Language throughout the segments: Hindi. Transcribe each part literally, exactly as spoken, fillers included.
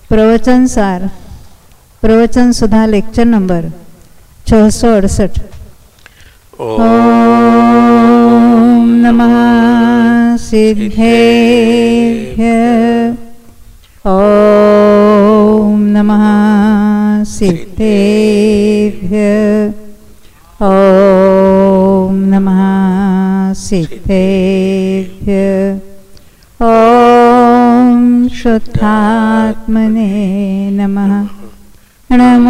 प्रवचन सार प्रवचन सुधा लेक्चर नंबर छह सौ अड़सठ। ओम नमः सिद्धेभ्य ओम नमः सिद्धेभ्य ओम नमः सिद्धेभ्य ओम शुद्धात्मने नमः। नमो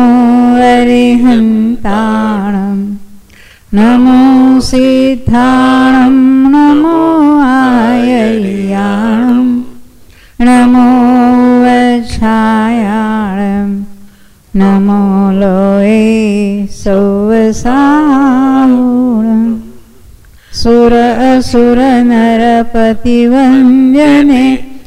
अरिहन्ताणं नमो सिद्धाणं नमो आयर्याणं नमो वज्रायाणं नमो लोये सौवसाहुणं सुर असुर नरपतिवन्द्यने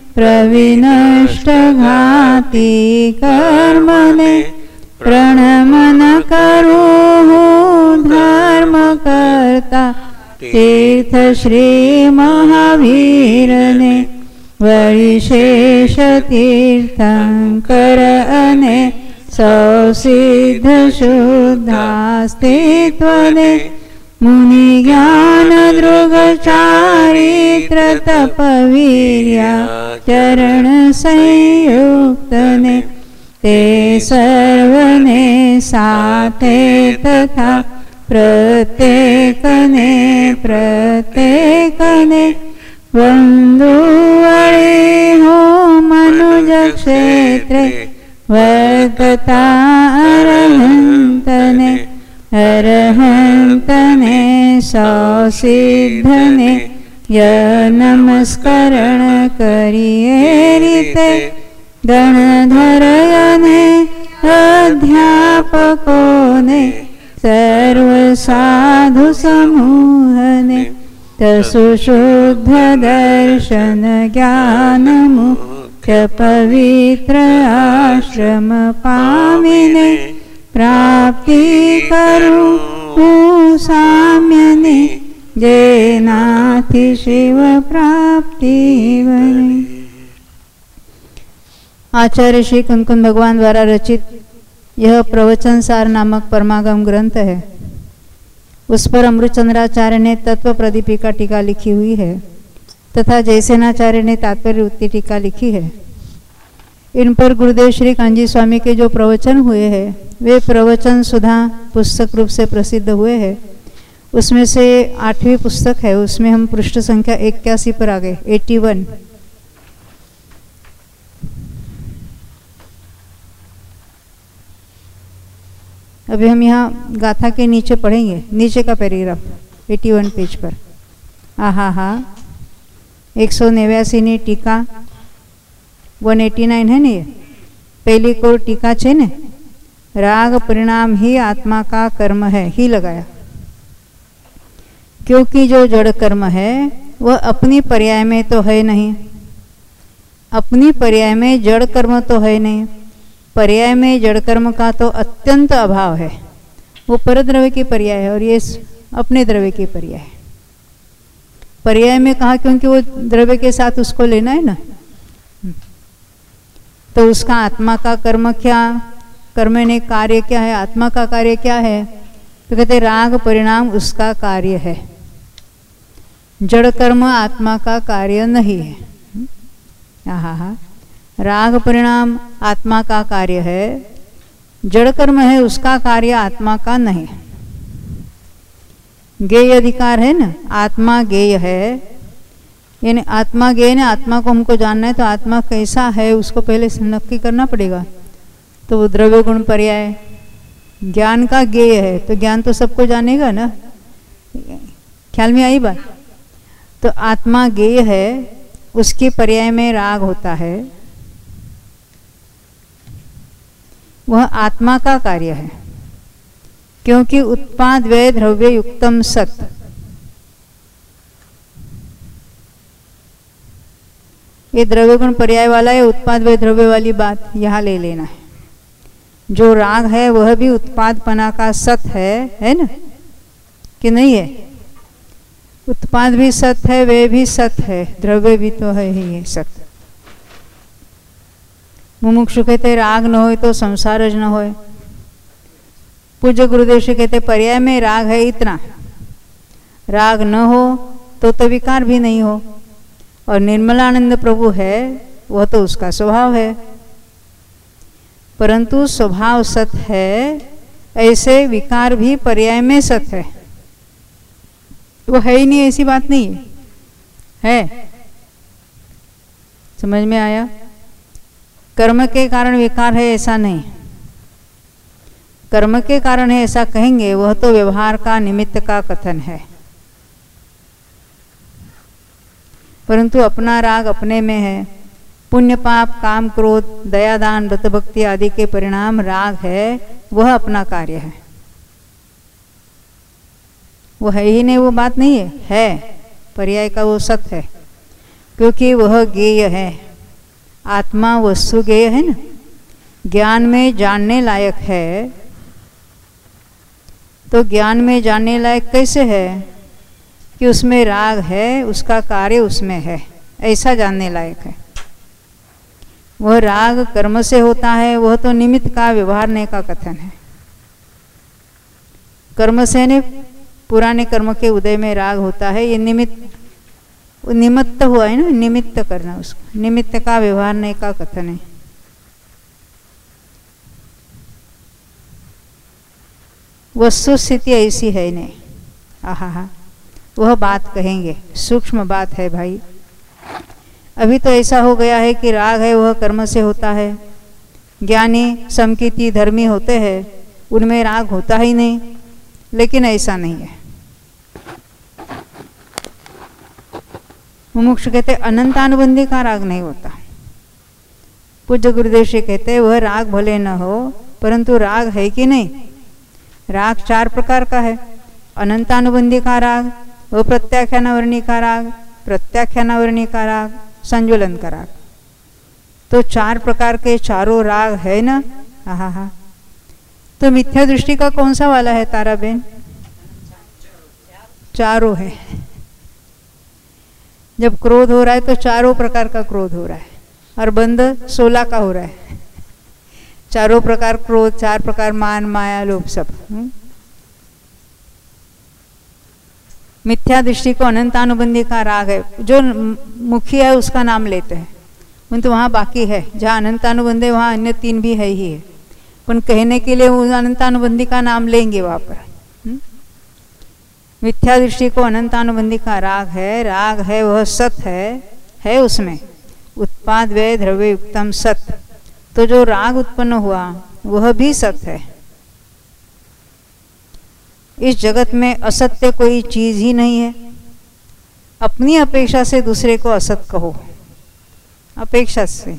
प्रविनष्टघाती कर्मणे प्रणमन करुः धर्मकर्ता तीर्थ श्री महावीरने वरिशेष तीर्थंकर अने सौसिद्ध शुद्धास्तित्वने मुनि ज्ञान दृग चारित्र तपवीर्या चरण संयुक्तने ते सर्वने साथे तथा प्रत्येकने प्रत्येकने वंदुवळे हो मनुज क्षेत्रे वर्तता अरहंतने अरहंतने सौसिद्धने य नमस्करण करिए रीते गणधरयने अध्यापकोने सर्व साधु समूहने तसु शुद्ध दर्शन ज्ञान मुख्य पवित्र आश्रम पामिने प्राप्ति करू साम्यने जेनाथि शिव प्राप्ति बने। आचार्य श्री कुंकुम भगवान द्वारा रचित यह प्रवचन सार नामक परमागम ग्रंथ है। उस पर अमृतचंद्राचार्य ने तत्व प्रदीपिका टीका लिखी हुई है तथा जयसेनाचार्य ने तात्पर्य उत्ती टीका लिखी है। इन पर गुरुदेव श्री कांजी स्वामी के जो प्रवचन हुए हैं वे प्रवचन सुधा पुस्तक रूप से प्रसिद्ध हुए हैं। उसमें से आठवीं पुस्तक है, उसमें हम पृष्ठ संख्या इक्यासी पर आ गए, एट्टी वन। अभी हम यहाँ गाथा के नीचे पढ़ेंगे, नीचे का पैराग्राफ इक्यासी पेज पर। आहा हा एक सौ नेव्यासी नी टीका एक सौ नवासी है ने, पहली कोर टीका छे ने, राग परिणाम ही आत्मा का कर्म है, ही लगाया। क्योंकि जो जड़ कर्म है वह अपनी पर्याय में तो है नहीं, अपनी पर्याय में जड़ कर्म तो है नहीं, पर्याय में जड़ कर्म का तो अत्यंत अभाव है। वो परद्रव्य की पर्याय है और ये अपने द्रव्य की पर्याय है। पर्याय में कहा क्योंकि वो द्रव्य के साथ उसको लेना है ना, तो उसका आत्मा का कर्म क्या, कर्म ने कार्य क्या है, आत्मा का कार्य क्या है, तो कहते राग परिणाम उसका कार्य है, जड़ कर्म आत्मा का कार्य नहीं है। आहा हा राग परिणाम आत्मा का कार्य है, जड़ कर्म है उसका कार्य आत्मा का नहीं। ज्ञेय अधिकार है ना, आत्मा ज्ञेय है, यानी आत्मा ज्ञेय ने, आत्मा को हमको जानना है तो आत्मा कैसा है उसको पहले नक्की करना पड़ेगा। तो वो द्रव्य गुण पर्याय ज्ञान का ज्ञेय है, तो ज्ञान तो सबको जानेगा ना, ख्याल में आई बात। तो आत्मा ज्ञेय है, उसके पर्याय में राग होता है, वह आत्मा का कार्य है। क्योंकि उत्पाद व्यय द्रव्य युक्तम सत, ये द्रव्य गुण पर्याय वाला है, उत्पाद व्यय द्रव्य वाली बात यहाँ ले लेना है। जो राग है वह भी उत्पादपना का सत है, है ना कि नहीं है? उत्पाद भी सत है, वे भी सत है, द्रव्य भी तो है ही है सत। मुमुक्षु कहते राग न हो तो संसार ज न हो। पूज्य गुरुदेव से कहते पर्याय में राग है इतना, राग न हो तो तो विकार भी नहीं हो, और निर्मलानंद प्रभु है वह तो उसका स्वभाव है। परंतु स्वभाव सत है, ऐसे विकार भी पर्याय में सत है। वो है ही नहीं, ऐसी बात नहीं है, है? समझ में आया? कर्म के कारण विकार है ऐसा नहीं, कर्म के कारण है ऐसा कहेंगे वह तो व्यवहार का निमित्त का कथन है। परंतु अपना राग अपने में है। पुण्य पाप काम क्रोध दया दान व्रत भक्ति आदि के परिणाम राग है, वह अपना कार्य है। वो है ही नहीं, वो बात नहीं है, है पर्याय का वो सत्य है, क्योंकि वह ज्ञेय है। आत्मा वस्तु ज्ञेय है ना, ज्ञान में जानने लायक है। तो ज्ञान में जानने लायक कैसे है कि उसमें राग है, उसका कार्य उसमें है, ऐसा जानने लायक है। वह राग कर्म से होता है, वह तो निमित्त का व्यवहारने का कथन है। कर्म से ने पुराने कर्म के उदय में राग होता है, ये निमित्त निमित्त हुआ है ना, निमित्त करना, उसको निमित्त का व्यवहारने का कथन है। वस्तु स्थिति ऐसी है नहीं। आहा हा, वह बात कहेंगे, सूक्ष्म बात है भाई। अभी तो ऐसा हो गया है कि राग है वह कर्म से होता है। ज्ञानी समकीर्ति धर्मी होते हैं, उनमें राग होता ही नहीं, लेकिन ऐसा नहीं है। मुमुक्ष कहते अनंतानुबंधी का राग नहीं होता। पूज्य गुरुदेव जी कहते वह राग भले न हो, परंतु राग है कि नहीं। राग चार प्रकार का है। अनंतानुबंधी का राग, अप्रत्याख्यानावर्णी का राग, प्रत्याख्यानावर्णी का राग, संजुलन का राग। तो चार प्रकार के चारों राग है ना। हा हा। तो मिथ्या दृष्टि का कौन सा वाला है तारा बेन? चारों है। जब क्रोध हो रहा है तो चारों प्रकार का क्रोध हो रहा है, और बंद सोलह का हो रहा है। चारों प्रकार क्रोध, चार प्रकार मान माया लोभ सब। मिथ्या दृष्टि को अनंतानुबंधी का राग है। जो मुखी है उसका नाम लेते हैं, परंतु वहाँ बाकी है। जहाँ अनंतानुबंधी वहाँ अन्य तीन भी है ही है, पर कहने के लिए वो अनंतानुबंधी का नाम लेंगे वहाँ पर। मिथ्या दृष्टि को अनंतानुबंधी का राग है। राग है वह सत है, है उसमें उत्पाद व्यय द्रव्य युक्तम सत। तो जो राग उत्पन्न हुआ वह भी सत है। इस जगत में असत्य कोई चीज ही नहीं है। अपनी अपेक्षा से दूसरे को असत कहो, अपेक्षा से।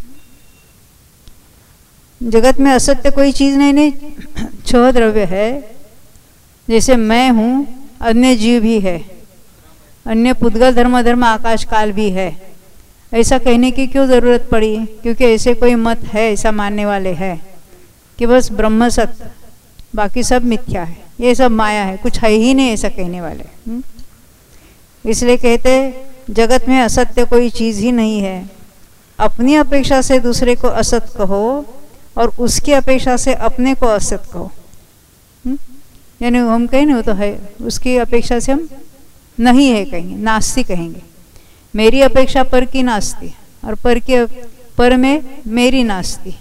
जगत में असत्य कोई चीज नहीं। नहीं छह द्रव्य है, जैसे मैं हूं, अन्य जीव भी है, अन्य पुद्गल धर्म धर्म आकाश काल भी है। ऐसा कहने की क्यों जरूरत पड़ी? क्योंकि ऐसे कोई मत है, ऐसा मानने वाले हैं कि बस ब्रह्म सत्य, बाकी सब मिथ्या है, ये सब माया है, कुछ है ही नहीं, ऐसा कहने वाले। इसलिए कहते जगत में असत्य कोई चीज ही नहीं है। अपनी अपेक्षा से दूसरे को असत कहो और उसकी अपेक्षा से अपने को असत कहो। यानी हम कहें ना वो तो है, उसकी अपेक्षा से हम नहीं है कहेंगे, नास्ति कहेंगे। मेरी अपेक्षा पर की नास्ति, और पर के पर में मेरी नास्ति।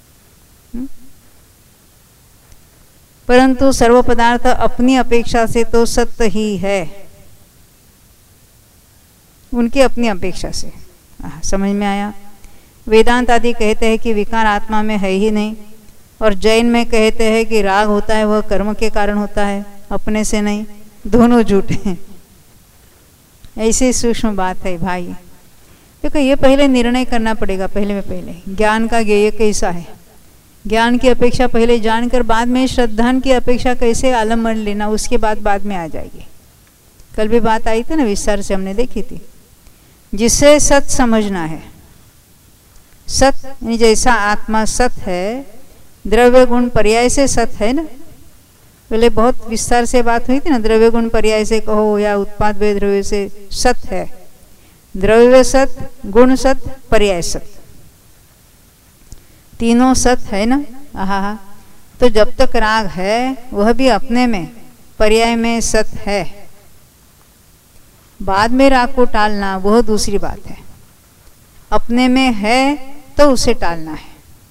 परंतु सर्व पदार्थ अपनी अपेक्षा से तो सत्य ही है, उनकी अपनी अपेक्षा से। आ, समझ में आया? वेदांत आदि कहते हैं कि विकार आत्मा में है ही नहीं, और जैन में कहते हैं कि राग होता है वह कर्म के कारण होता है, अपने से नहीं। दोनों झूठे हैं। ऐसी सूक्ष्म बात है भाई। देखो ये पहले निर्णय करना पड़ेगा, पहले में पहले ज्ञान का ज्ञेय कैसा है। ज्ञान की अपेक्षा पहले जानकर बाद में श्रद्धान की अपेक्षा कैसे आलम्बन लेना, उसके बाद बाद में आ जाएगी। कल भी बात आई थी ना, विस्तार से हमने देखी थी। जिसे सत समझना है, सत यानी जैसा आत्मा सत है, द्रव्य गुण पर्याय से सत है ना। पहले बहुत विस्तार से बात हुई थी ना, द्रव्य गुण पर्याय से कहो या उत्पाद वे द्रव्य से सत है। द्रव्य सत, गुण सत, पर्याय सत। तीनों सत है ना। आहा, तो जब तक राग है वह भी अपने में पर्याय में सत है। बाद में राग को टालना वह दूसरी बात है। अपने में है तो उसे टालना है।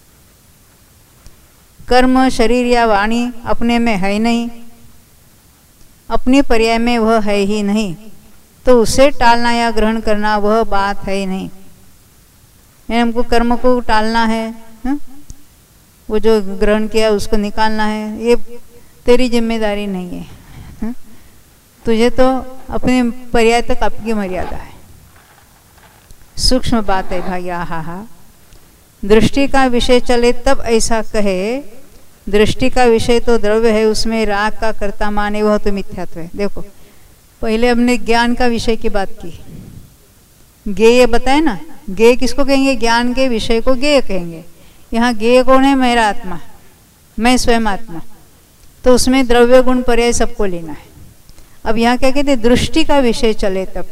कर्म, शरीर या वाणी अपने में है नहीं, अपने पर्याय में वह है ही नहीं, तो उसे टालना या ग्रहण करना वह बात है ही नहीं। हमको कर्म को टालना है, हा? वो जो ग्रहण किया उसको निकालना है, ये तेरी जिम्मेदारी नहीं है, हा? तुझे तो अपने पर्याय तक आपकी मर्यादा है। सूक्ष्म बात है भाई। आहा हा, दृष्टि का विषय चले तब ऐसा कहे, दृष्टि का विषय तो द्रव्य है, उसमें राग का कर्ता माने वह तो मिथ्यात्व है। देखो पहले हमने ज्ञान का विषय की बात की, ज्ञेय बताए ना। ज्ञेय किसको कहेंगे? ज्ञान के विषय को ज्ञेय कहेंगे। यहाँ ज्ञेय कौन है? मेरा आत्मा, मैं स्वयं आत्मा। तो उसमें द्रव्य गुण पर्याय सबको लेना है। अब यहाँ क्या कहते हैं? दृष्टि का विषय चले तब।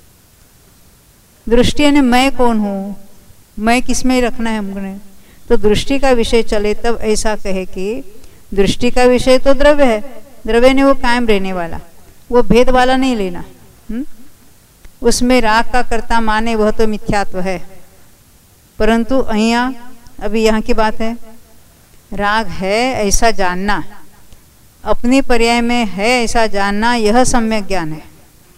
दृष्टि यानी मैं कौन हूँ, मैं किसमें रखना है हमने। तो दृष्टि का विषय चले तब ऐसा कहे कि दृष्टि का विषय तो द्रव्य है, द्रव्य ने वो कायम रहने वाला, वो भेद वाला नहीं लेना। हुँ? उसमें राग का कर्ता माने वह तो मिथ्यात्व है। परंतु अहिया अभी यहाँ की बात है, राग है ऐसा जानना, अपनी पर्याय में है ऐसा जानना, यह सम्यक ज्ञान है।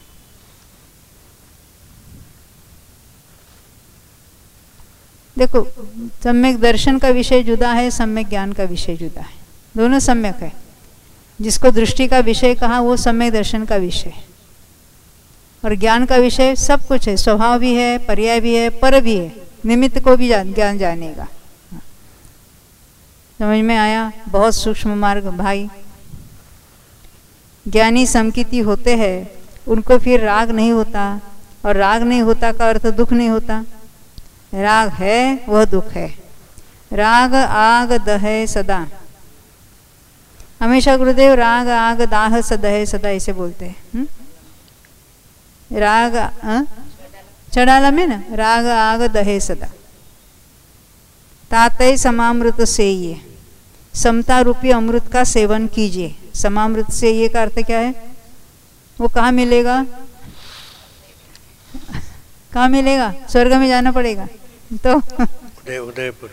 देखो सम्यक दर्शन का विषय जुदा है, सम्यक ज्ञान का विषय जुदा है, दोनों सम्यक है। जिसको दृष्टि का विषय कहा वो सम्यक दर्शन का विषय, और ज्ञान का विषय सब कुछ है, स्वभाव भी है, पर्याय भी है, पर भी है, निमित्त को भी जान, ज्ञान जानेगा। समझ में आया? बहुत सूक्ष्म मार्ग भाई। ज्ञानी समकिति होते हैं, उनको फिर राग नहीं होता, और राग नहीं होता का अर्थ दुख नहीं होता। राग है वह दुख है। राग आग दहे सदा, हमेशा गुरुदेव राग आग दाह सदहे सदा ऐसे बोलते हैं। राग चढ़ाला में ना, राग आग दहे सदा, तातय समामृत से ये, समता रूपी अमृत का सेवन कीजिए। समामृत से ये का अर्थ क्या है? वो कहाँ मिलेगा? कहाँ मिलेगा? स्वर्ग में जाना पड़ेगा। तो उदयपुर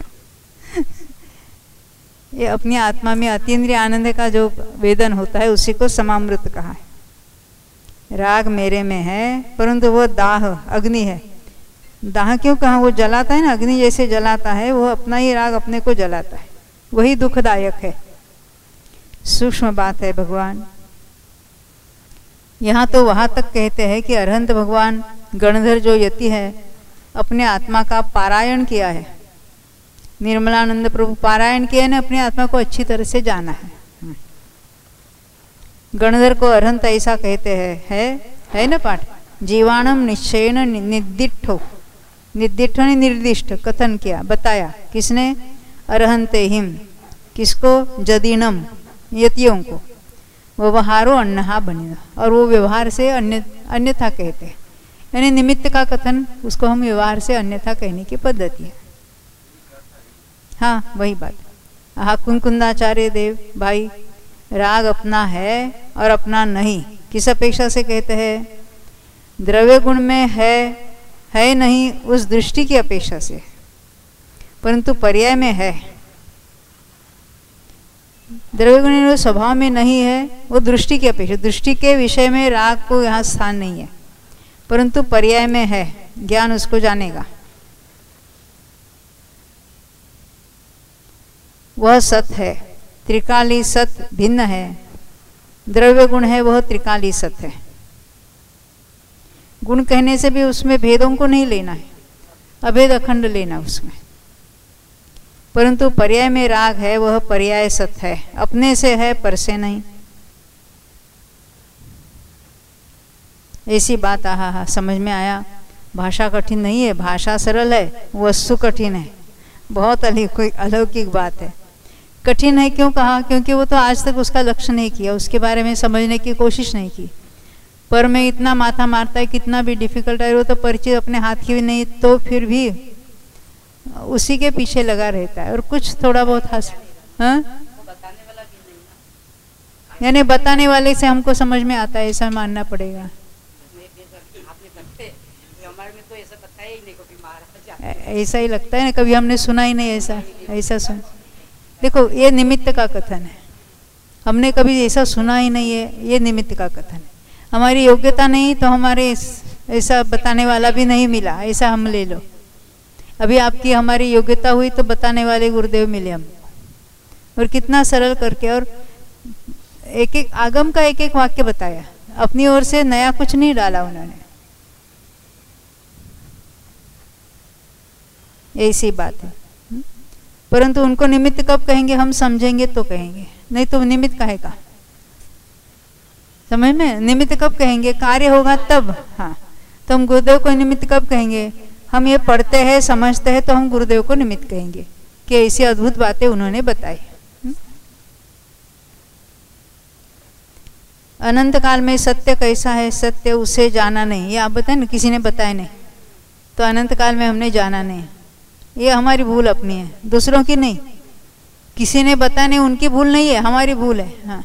ये अपनी आत्मा में अतीन्द्रिय आनंद का जो वेदन होता है उसी को समामृत कहा है। राग मेरे में है, परंतु वो दाह अग्नि है। दाह क्यों कहा? वो जलाता है ना, अग्नि जैसे जलाता है, वो अपना ही राग अपने को जलाता है, वही दुखदायक है। सूक्ष्म बात है भगवान। यहाँ तो वहां तक कहते हैं कि अरहंत भगवान गणधर जो यति है, अपने आत्मा का पारायण किया है। निर्मलानंद प्रभु पारायण किया ने अपनी आत्मा को अच्छी तरह से जाना है। गणधर को अरहंत ऐसा कहते हैं, है है ना पाठ, जीवाणम निश्चयन निर्दिष्टो, निर्दिष्ट ने निर्दिष्ट कथन किया, बताया किसने? अरहंते हिम, किसको? जदीनम, यतियों को। व्यवहारो अन्यहा बनिना, और वो व्यवहार से अन्य अन्यथा कहते हैं, यानी निमित्त का कथन, उसको हम व्यवहार से अन्यथा कहने की पद्धति है। हाँ वही बात। हाँ कुंकुंदाचार्य देव भाई, राग अपना है और अपना नहीं, किस अपेक्षा से कहते हैं? द्रव्य गुण में है है नहीं उस दृष्टि की अपेक्षा से, परंतु पर्याय में है। द्रव्य गुण स्वभाव में नहीं है, वो दृष्टि की अपेक्षा, दृष्टि के विषय में राग को यहाँ स्थान नहीं है, परंतु पर्याय में है, ज्ञान उसको जानेगा। वह सत है, त्रिकाली सत भिन्न है। द्रव्य गुण है वह त्रिकाली सत है। गुण कहने से भी उसमें भेदों को नहीं लेना है, अभेद अखंड लेना उसमें, परंतु पर्याय में राग है वह पर्याय सत है, अपने से है पर से नहीं। ऐसी बात। आहा हा, समझ में आया? भाषा कठिन नहीं है, भाषा सरल है, वस्तु कठिन है। बहुत अलौकिक बात है। कठिन है क्यों कहा? क्योंकि वो तो आज तक उसका लक्ष्य नहीं किया, उसके बारे में समझने की कोशिश नहीं की। पर में इतना माथा मारता है, कितना भी डिफिकल्ट है, वो तो परिचय अपने हाथ की भी नहीं, तो फिर भी उसी के पीछे लगा रहता है और कुछ थोड़ा बहुत हंस, हाँ, यानी बताने वाले से हमको समझ में आता है, ऐसा मानना पड़ेगा। ऐसा ही लगता है ना, कभी हमने सुना ही नहीं ऐसा, ऐसा सुन। देखो ये निमित्त का कथन है, हमने कभी ऐसा सुना ही नहीं है, ये निमित्त का कथन है। हमारी योग्यता नहीं तो हमारे ऐसा बताने वाला भी नहीं मिला, ऐसा हम ले लो। अभी आपकी हमारी योग्यता हुई तो बताने वाले गुरुदेव मिले हमको, और कितना सरल करके, और एक एक आगम का एक एक वाक्य बताया, अपनी ओर से नया कुछ नहीं डाला उन्होंने। ऐसी बात है। परंतु उनको निमित्त कब कहेंगे, हम समझेंगे तो कहेंगे, नहीं तो निमित्त कहेगा। समझ में, निमित्त कब कहेंगे, कार्य होगा तब। हाँ, तो हम गुरुदेव को निमित्त कब कहेंगे, हम ये पढ़ते हैं समझते हैं तो हम गुरुदेव को निमित्त कहेंगे कि ऐसी अद्भुत बातें उन्होंने बताई। अनंत काल में सत्य कैसा है, सत्य उसे जाना नहीं, ये आप बताए ना, किसी ने बताया नहीं, तो अनंत काल में हमने जाना नहीं। ये हमारी भूल अपनी है, दूसरों की नहीं। किसी ने बताया नहीं, उनकी भूल नहीं है, हमारी भूल है। हाँ,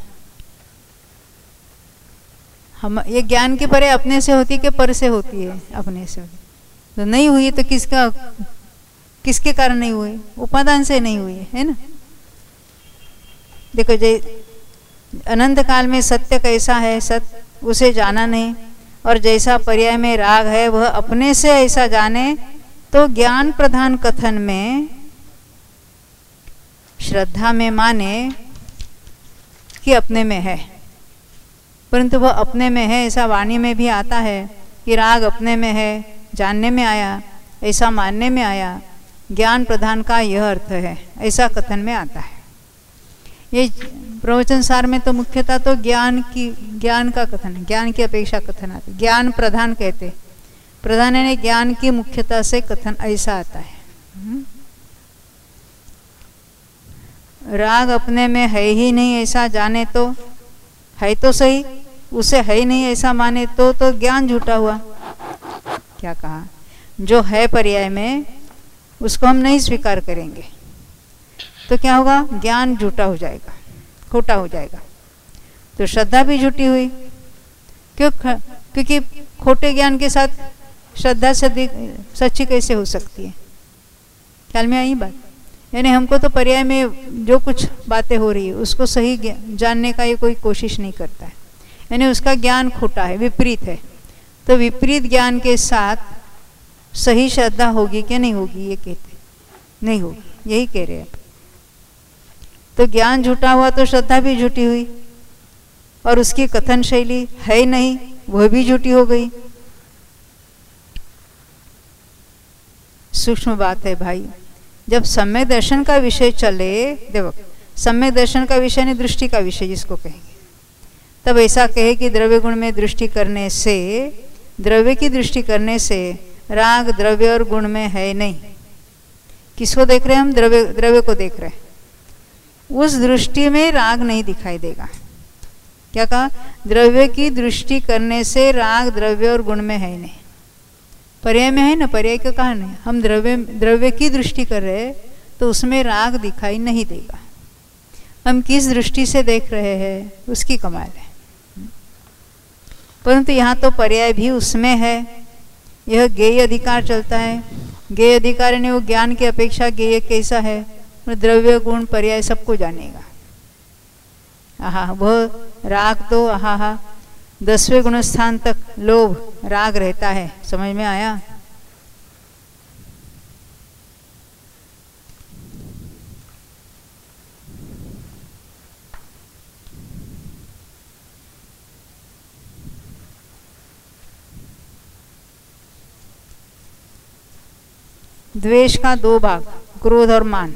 हम ये ज्ञान की परे अपने से होती है कि पर से होती है, अपने से होती। तो नहीं हुई तो किसका, किसके कारण नहीं हुई, उपादान से नहीं हुई है ना। देखो जय अनंत काल में सत्य कैसा है, सत्य उसे जाना नहीं, और जैसा पर्याय में राग है वह अपने से ऐसा जाने, तो ज्ञान प्रधान कथन में श्रद्धा में माने कि अपने में है, परंतु वह अपने में है ऐसा वाणी में भी आता है कि राग अपने में है, जानने में आया, ऐसा मानने में आया। ज्ञान प्रधान का यह अर्थ है, ऐसा कथन में आता है। ये प्रवचन सार में तो मुख्यतः तो ज्ञान की, ज्ञान का कथन है, ज्ञान की अपेक्षा कथन आता है। ज्ञान प्रधान कहते, प्रधान यानी ज्ञान की मुख्यता से कथन ऐसा आता है। राग अपने में है ही नहीं ऐसा जाने तो है तो सही, उसे है ही नहीं ऐसा माने तो तो ज्ञान झूठा हुआ। क्या कहा, जो है पर्याय में उसको हम नहीं स्वीकार करेंगे तो क्या होगा, ज्ञान झूठा हो जाएगा, खोटा हो जाएगा। तो श्रद्धा भी झूठी हुई, क्यों, क्योंकि खोटे ज्ञान के साथ श्रद्धा सदी सच्ची कैसे हो सकती है। ख्याल में आई बात। यानी हमको तो पर्याय में जो कुछ बातें हो रही है उसको सही जानने का ये कोई कोशिश नहीं करता है, यानी उसका ज्ञान खोटा है, विपरीत है। तो विपरीत ज्ञान के साथ सही श्रद्धा होगी कि नहीं होगी, ये कहते नहीं होगी, यही कह रहे हैं। तो ज्ञान झूठा हुआ तो श्रद्धा भी झूठी हुई, और उसकी कथन शैली है नहीं वह भी झूठी हो गई। सूक्ष्म बात है भाई। जब सम्यक दर्शन का विषय चले, देखो सम्यक दर्शन का विषय नहीं, दृष्टि का विषय जिसको कहेंगे, तब ऐसा कहे कि द्रव्य गुण में दृष्टि करने से, द्रव्य की दृष्टि करने से राग द्रव्य और गुण में है नहीं। किसको देख रहे हैं हम, द्रव्य, द्रव्य को देख रहे हैं। उस दृष्टि में राग नहीं दिखाई देगा। क्या कहा, द्रव्य की दृष्टि करने से राग द्रव्य और गुण में है नहीं। पर्याय में है ना, पर्याय का कहा नहीं, हम द्रव्य द्रव्य की दृष्टि कर रहे हैं तो उसमें राग दिखाई नहीं देगा। हम किस दृष्टि से देख रहे हैं उसकी कमाल है। परंतु यहाँ तो पर्याय भी उसमें है। यह ज्ञेय अधिकार चलता है। ज्ञेय अधिकार यानी वो ज्ञान की अपेक्षा ज्ञेय कैसा है, द्रव्य गुण पर्याय सबको जानेगा। आहा, वह राग तो आहा हा दसवें गुण स्थान तक लोभ राग रहता है। समझ में आया। द्वेष का दो भाग, क्रोध और मान।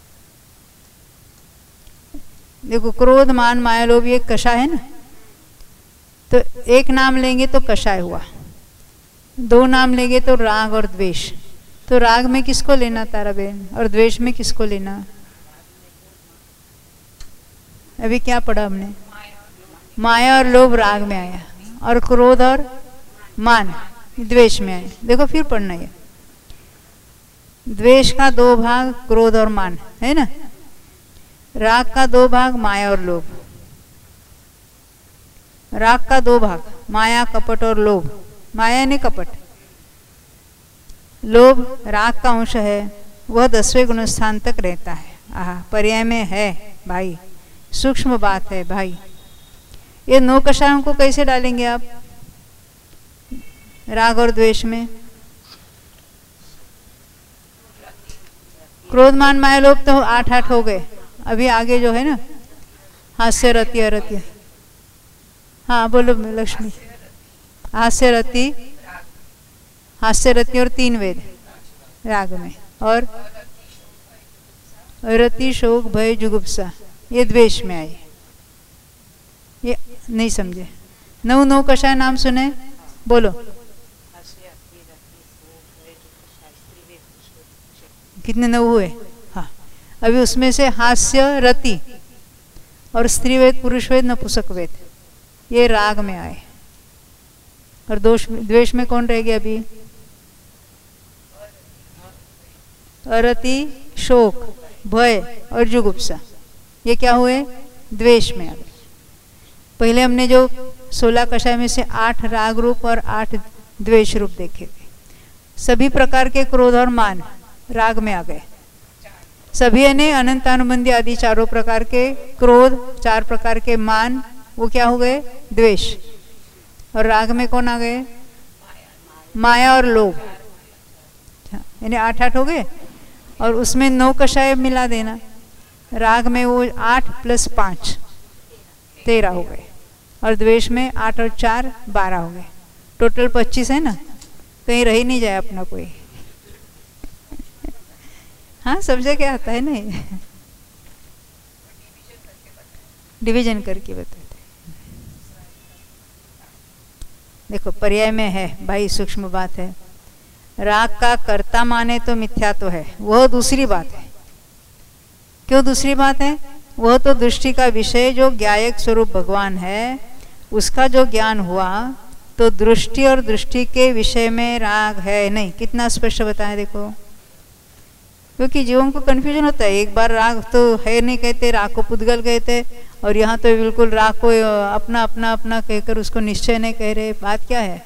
देखो क्रोध मान माया लोभ ये कषाय है ना, तो एक नाम लेंगे तो कषाय हुआ, दो नाम लेंगे तो राग और द्वेष। तो राग में किसको लेना तारा बहन, और द्वेष में किसको लेना। अभी क्या पढ़ा हमने, माया और लोभ राग में आया, और क्रोध और मान द्वेष में आया। देखो फिर पढ़ना है, द्वेष का दो भाग क्रोध और मान है ना, राग का दो भाग माया और लोभ। राग का दो भाग माया, कपट और लोभ। माया ने कपट, लोभ राग का अंश है, वह दसवें गुण स्थान तक रहता है। आहा, पर्याय में है भाई, सूक्ष्म बात है भाई। ये नौ कषायों को कैसे डालेंगे आप राग और द्वेष में? क्रोध मान माया लोभ तो आठ आठ हो गए। अभी आगे जो है ना, हास्य रति अरति। हाँ बोलो लक्ष्मी। हास्य रति, हास्य रति और तीन वेद राग में, और रति शोक भय जुगुप्सा ये द्वेष में आए। ये नहीं समझे? नौ नौ कषाय नाम सुने? बोलो कितने नौ हुए? हाँ, अभी उसमें से हास्य रति और स्त्रीवेद पुरुषवेद नपुंसक वेद ये राग में आए। और दोष द्वेष में कौन रह गया अभी? अरति, शोक, भय और जुगुप्सा ये क्या हुए? द्वेष में आ गए। पहले हमने जो सोलह कषाय में से आठ राग रूप और आठ द्वेष रूप देखे थे। सभी प्रकार के क्रोध और मान राग में आ गए। सभी ने अनंतानुबंधी आदि चारों प्रकार के क्रोध, चार प्रकार के मान, वो क्या हो गए? द्वेष। और राग में कौन आ गए? माया और लोभ। यानी आठ आठ हो गए। और उसमें नौ कषाय मिला देना, राग में वो आठ प्लस पाँच तेरह हो गए, और द्वेष में आठ और चार बारह हो गए। टोटल पच्चीस है ना, कहीं रह ही नहीं जाए अपना कोई। हाँ समझे क्या आता है नहीं? डिवीजन करके बताते। देखो पर्याय में है भाई, सूक्ष्म बात है। राग का कर्ता माने तो मिथ्या तो है, वह दूसरी बात है। क्यों दूसरी बात है? वह तो दृष्टि का विषय जो ज्ञायक स्वरूप भगवान है, उसका जो ज्ञान हुआ तो दृष्टि और दृष्टि के विषय में राग है नहीं। कितना स्पष्ट बताया देखो। क्योंकि जीवों को कन्फ्यूजन होता है, एक बार राग तो है नहीं कहते, राग को पुद्गल कहते, और यहाँ तो बिल्कुल राग को अपना अपना अपना कहकर उसको निश्चय नहीं कह रहे। बात क्या है?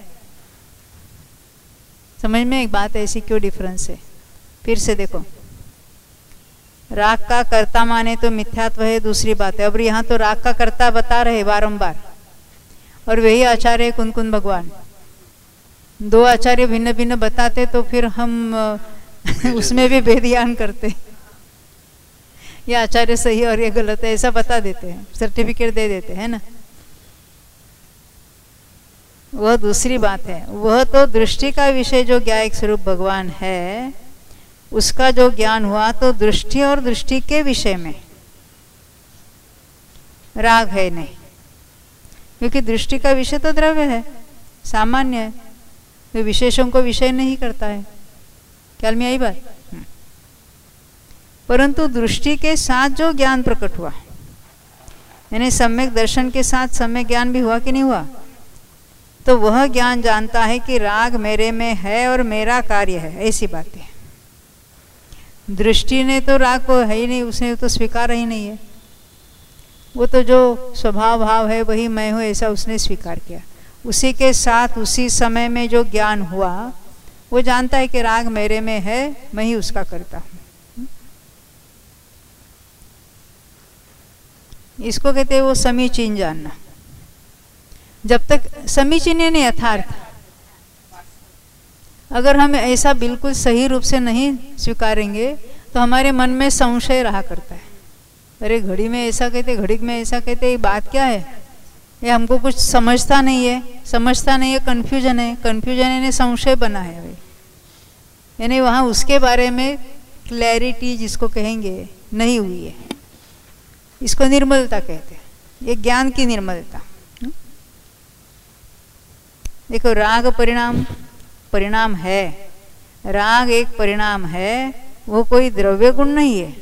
समझ में एक बात ऐसी क्यों डिफरेंस है? फिर से देखो, राग का कर्ता माने तो मिथ्यात्व है, दूसरी बात है। अब यहाँ तो राग का कर्ता बता रहे बारंबार, और वही आचार्य कुनकुन भगवान। दो आचार्य भिन्न भिन्न बताते तो फिर हम उसमें भी भेदज्ञान करते, ये आचार्य सही और ये गलत है ऐसा बता देते हैं, सर्टिफिकेट दे देते हैं ना। वह दूसरी बात है। वह तो दृष्टि का विषय जो ज्ञायक स्वरूप भगवान है, उसका जो ज्ञान हुआ तो दृष्टि और दृष्टि के विषय में राग है नहीं, क्योंकि दृष्टि का विषय तो द्रव्य है, सामान्य है, तो विशेषों को विषय नहीं करता है। ख्याल में आई बात? परंतु दृष्टि के साथ जो ज्ञान प्रकट हुआ, यानी सम्यक दर्शन के साथ सम्यक ज्ञान भी हुआ कि नहीं हुआ, तो वह ज्ञान जानता है कि राग मेरे में है और मेरा कार्य है, ऐसी बात है। दृष्टि ने तो राग को है ही नहीं, उसने तो स्वीकार ही नहीं है। वो तो जो स्वभाव भाव है वही मैं हूँ ऐसा उसने स्वीकार किया। उसी के साथ उसी समय में जो ज्ञान हुआ, वो जानता है कि राग मेरे में है, मैं ही उसका करता हूँ। इसको कहते हैं वो समीचीन जानना। जब तक समीचीन यानी यथार्थ, अगर हम ऐसा बिल्कुल सही रूप से नहीं स्वीकारेंगे तो हमारे मन में संशय रहा करता है। अरे घड़ी में ऐसा कहते, घड़ी में ऐसा कहते, ये बात क्या है? ये हमको कुछ समझता नहीं है, समझता नहीं है, कन्फ्यूजन है। कन्फ्यूजन यानी संशय बना है भाई, यानी वहाँ उसके बारे में क्लैरिटी जिसको कहेंगे नहीं हुई है। इसको निर्मलता कहते हैं, ये ज्ञान की निर्मलता। देखो राग परिणाम परिणाम है, राग एक परिणाम है, वो कोई द्रव्य गुण नहीं है।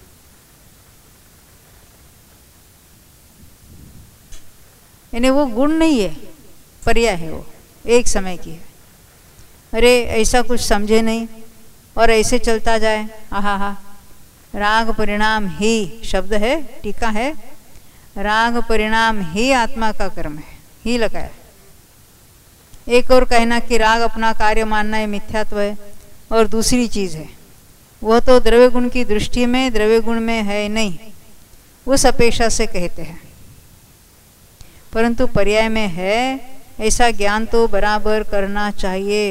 यानी वो गुण नहीं है, पर्याय है, वो एक समय की है। अरे ऐसा कुछ समझे नहीं, और ऐसे चलता जाए। आहा हा, राग परिणाम ही शब्द है, टीका है, राग परिणाम ही आत्मा का कर्म है, ही लगाया। एक और कहना कि राग अपना कार्य मानना है मिथ्यात्व है, और दूसरी चीज है वह तो द्रव्य गुण की दृष्टि में द्रव्य गुण में है नहीं, उस अपेक्षा से कहते हैं, परंतु पर्याय में है, ऐसा ज्ञान तो बराबर करना चाहिए।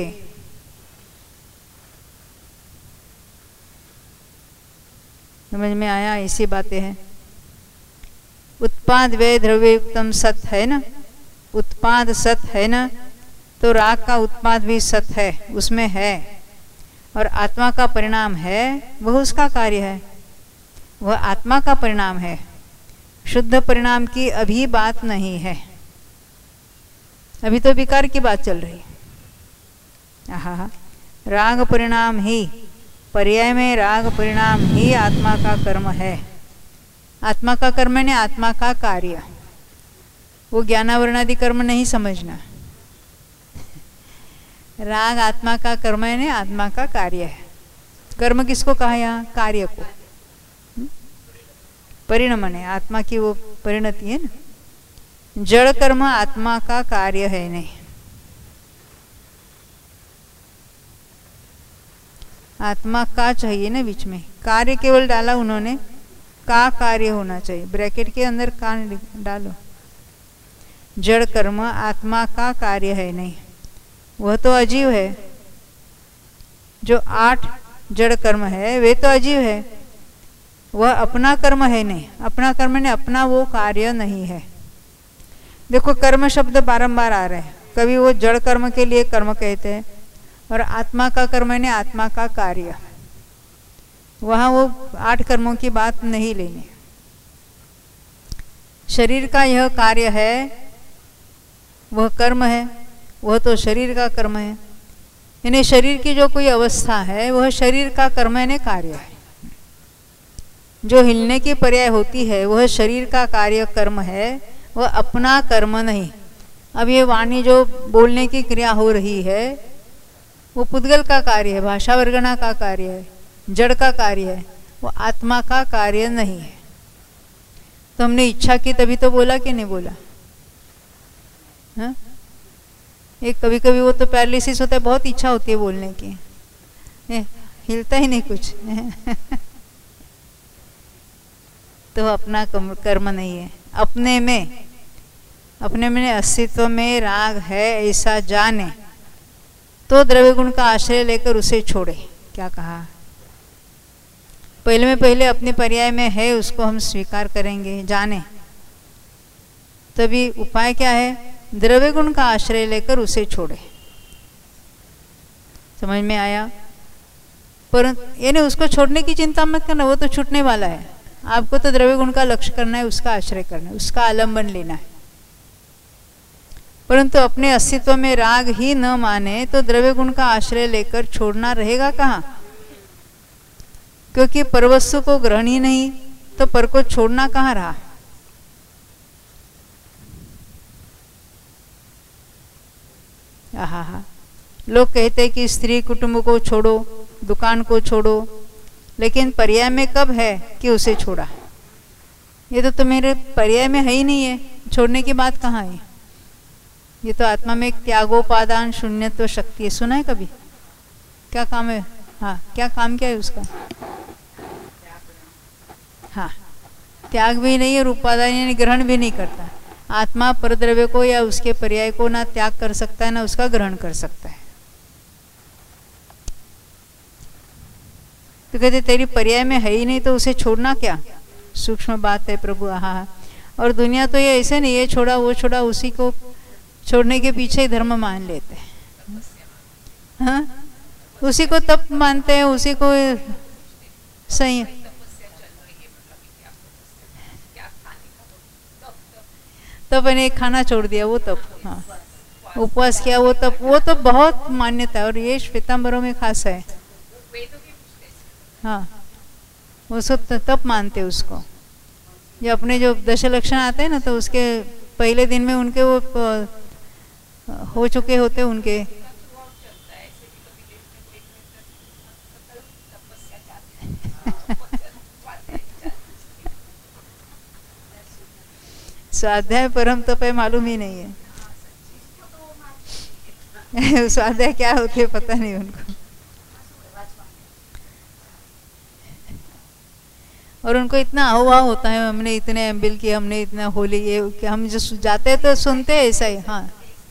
समझ में आया? ऐसी बातें हैं। उत्पाद व्यय द्रव्ययुक्तम सत है ना, उत्पाद सत है ना, तो राग का उत्पाद भी सत है, उसमें है, और आत्मा का परिणाम है, वह उसका कार्य है, वह आत्मा का परिणाम है, शुद्ध परिणाम की अभी बात नहीं है, अभी तो विकार की बात चल रही है। आहा, राग परिणाम ही, पर्याय में राग परिणाम ही आत्मा का कर्म है। आत्मा का कर्म ने आत्मा का कार्य, वो ज्ञानावरणादि कर्म नहीं समझना। राग आत्मा का कर्म है, आत्मा का कार्य है। कर्म किसको कहा यहाँ? कार्य को। परिणमन है, आत्मा की वो परिणति है ना। जड़ कर्म आत्मा का कार्य है नहीं, आत्मा का चाहिए ना बीच में, कार्य केवल डाला उन्होंने, का कार्य होना चाहिए, ब्रैकेट के अंदर का डालो। जड़ कर्म आत्मा का कार्य है नहीं, वह तो अजीव है। जो आठ जड़ कर्म है वे तो अजीव है, वह अपना कर्म है नहीं, अपना कर्म ने अपना वो कार्य नहीं है। देखो कर्म शब्द बारंबार आ रहे हैं, कभी वो जड़ कर्म के लिए कर्म कहते हैं, और आत्मा का कर्म ने आत्मा का कार्य, वहाँ वो आठ कर्मों की बात नहीं लेनी। शरीर का यह कार्य है, वह कर्म है, वह तो शरीर का कर्म है, यानी शरीर की जो कोई अवस्था है वह शरीर का कर्म ने कार्य है। जो हिलने की पर्याय होती है वह शरीर का कार्य कर्म है, वह अपना कर्म नहीं। अब ये वाणी जो बोलने की क्रिया हो रही है वो पुद्गल का कार्य है, भाषा वर्गना का कार्य है, जड़ का कार्य है, वो आत्मा का कार्य नहीं है। तो हमने इच्छा की तभी तो बोला कि नहीं बोला? हाँ, एक कभी कभी वो तो पैरालिसिस होता है, बहुत इच्छा होती है बोलने की, ए, हिलता ही नहीं कुछ तो अपना कर्म नहीं है। अपने में अपने में अस्तित्व में राग है ऐसा जाने तो द्रव्य गुण का आश्रय लेकर उसे छोड़े। क्या कहा? पहले में पहले अपने पर्याय में है उसको हम स्वीकार करेंगे, जाने, तभी उपाय क्या है? द्रव्य गुण का आश्रय लेकर उसे छोड़े। समझ में आया? परंतु यानी उसको छोड़ने की चिंता मत करना, वो तो छूटने वाला है। आपको तो द्रव्य गुण का लक्ष्य करना है, उसका आश्रय करना है, उसका आलंबन लेना है। परंतु अपने अस्तित्व में राग ही न माने तो द्रव्य गुण का आश्रय लेकर छोड़ना रहेगा कहाँ? क्योंकि परवस्तु को ग्रहण ही नहीं तो पर को छोड़ना कहाँ रहा? आहा हा, लोग कहते हैं कि स्त्री कुटुंब को छोड़ो, दुकान को छोड़ो, लेकिन पर्याय में कब है कि उसे छोड़ा? ये तो तुम्हारे पर्याय में है ही नहीं है, छोड़ने की बात कहाँ है? ये तो आत्मा में एक त्यागोपादान शून्यत्व शक्ति है। सुना है कभी? क्या काम है? हाँ, क्या काम क्या है उसका? हाँ, त्याग भी नहीं और उपादान यानी ग्रहण भी नहीं करता। आत्मा परद्रव्य को या उसके पर्याय को ना त्याग कर सकता है ना उसका ग्रहण कर सकता है। तो कहते तेरी पर्याय में है ही नहीं तो उसे छोड़ना क्या? सूक्ष्म बात है प्रभु। आहा, और दुनिया तो ये ऐसे नहीं, ये छोड़ा वो छोड़ा, उसी को छोड़ने के पीछे ही धर्म मान लेते हैं। हाँ, उसी को तप मानते हैं, उसी को सही तब इन्हें खाना छोड़ दिया वो तप, हाँ, उपवास किया वो तप, वो तो बहुत मान्यता है और ये श्वेतांबरों में खास है। हाँ, वो सब तप मानते उसको। ये अपने जो दश लक्षण आते हैं ना तो उसके पहले दिन में उनके वो हो चुके होते उनके। स्वाध्याय परम तप है मालूम ही नहीं है। स्वाध्याय क्या होती है पता नहीं उनको। और उनको इतना अहुआ होता है, हमने इतने एम्बिल किए, हमने इतना होली, ये कि हम जो जाते हैं तो सुनते हैं ऐसा ही। हाँ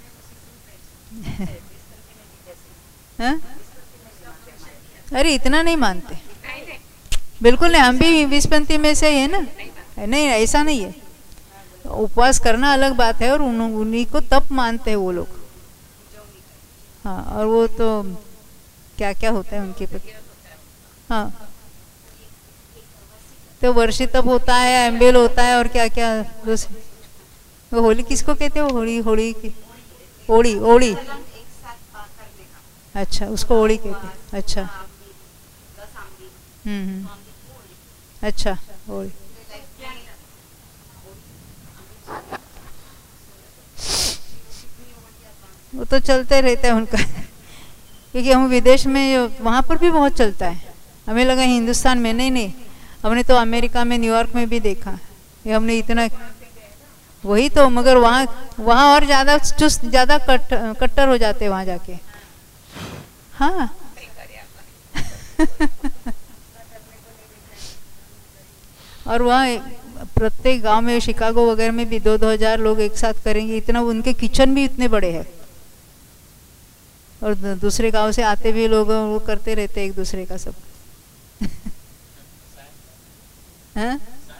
हाँ? अरे इतना नहीं मानते, बिल्कुल नहीं। हम भी विस्पंती में से ही है ना, नहीं ऐसा नहीं है। उपवास करना अलग बात है, और उन, उन्हीं को तप मानते हैं वो लोग। हाँ, और वो तो क्या क्या होता है उनके प्रति। हाँ, तो वर्षी तप होता है, एम्बेल होता है, और क्या क्या दूसरे। वो होली किसको कहते हैं? होली होली की ओड़ी ओड़ी अच्छा, उसको ओड़ी कहते हैं। अच्छा हम्म हम्म अच्छा ओड़ी। वो तो चलते रहता है उनका। क्योंकि हम विदेश में, वहाँ पर भी बहुत चलता है। हमें लगा हिंदुस्तान में, नहीं नहीं, हमने तो अमेरिका में, न्यूयॉर्क में भी देखा। ये हमने इतना, वही तो, मगर वहाँ वहाँ और ज़्यादा चुस्त, ज़्यादा कट कट्टर हो जाते हैं वहाँ जाके। हाँ और वहाँ प्रत्येक गांव में, शिकागो वगैरह में भी दो दो हजार लोग एक साथ करेंगे। इतना, उनके किचन भी इतने बड़े हैं, और दूसरे गांव से आते भी लोग वो करते रहते एक दूसरे का सब। हाँ?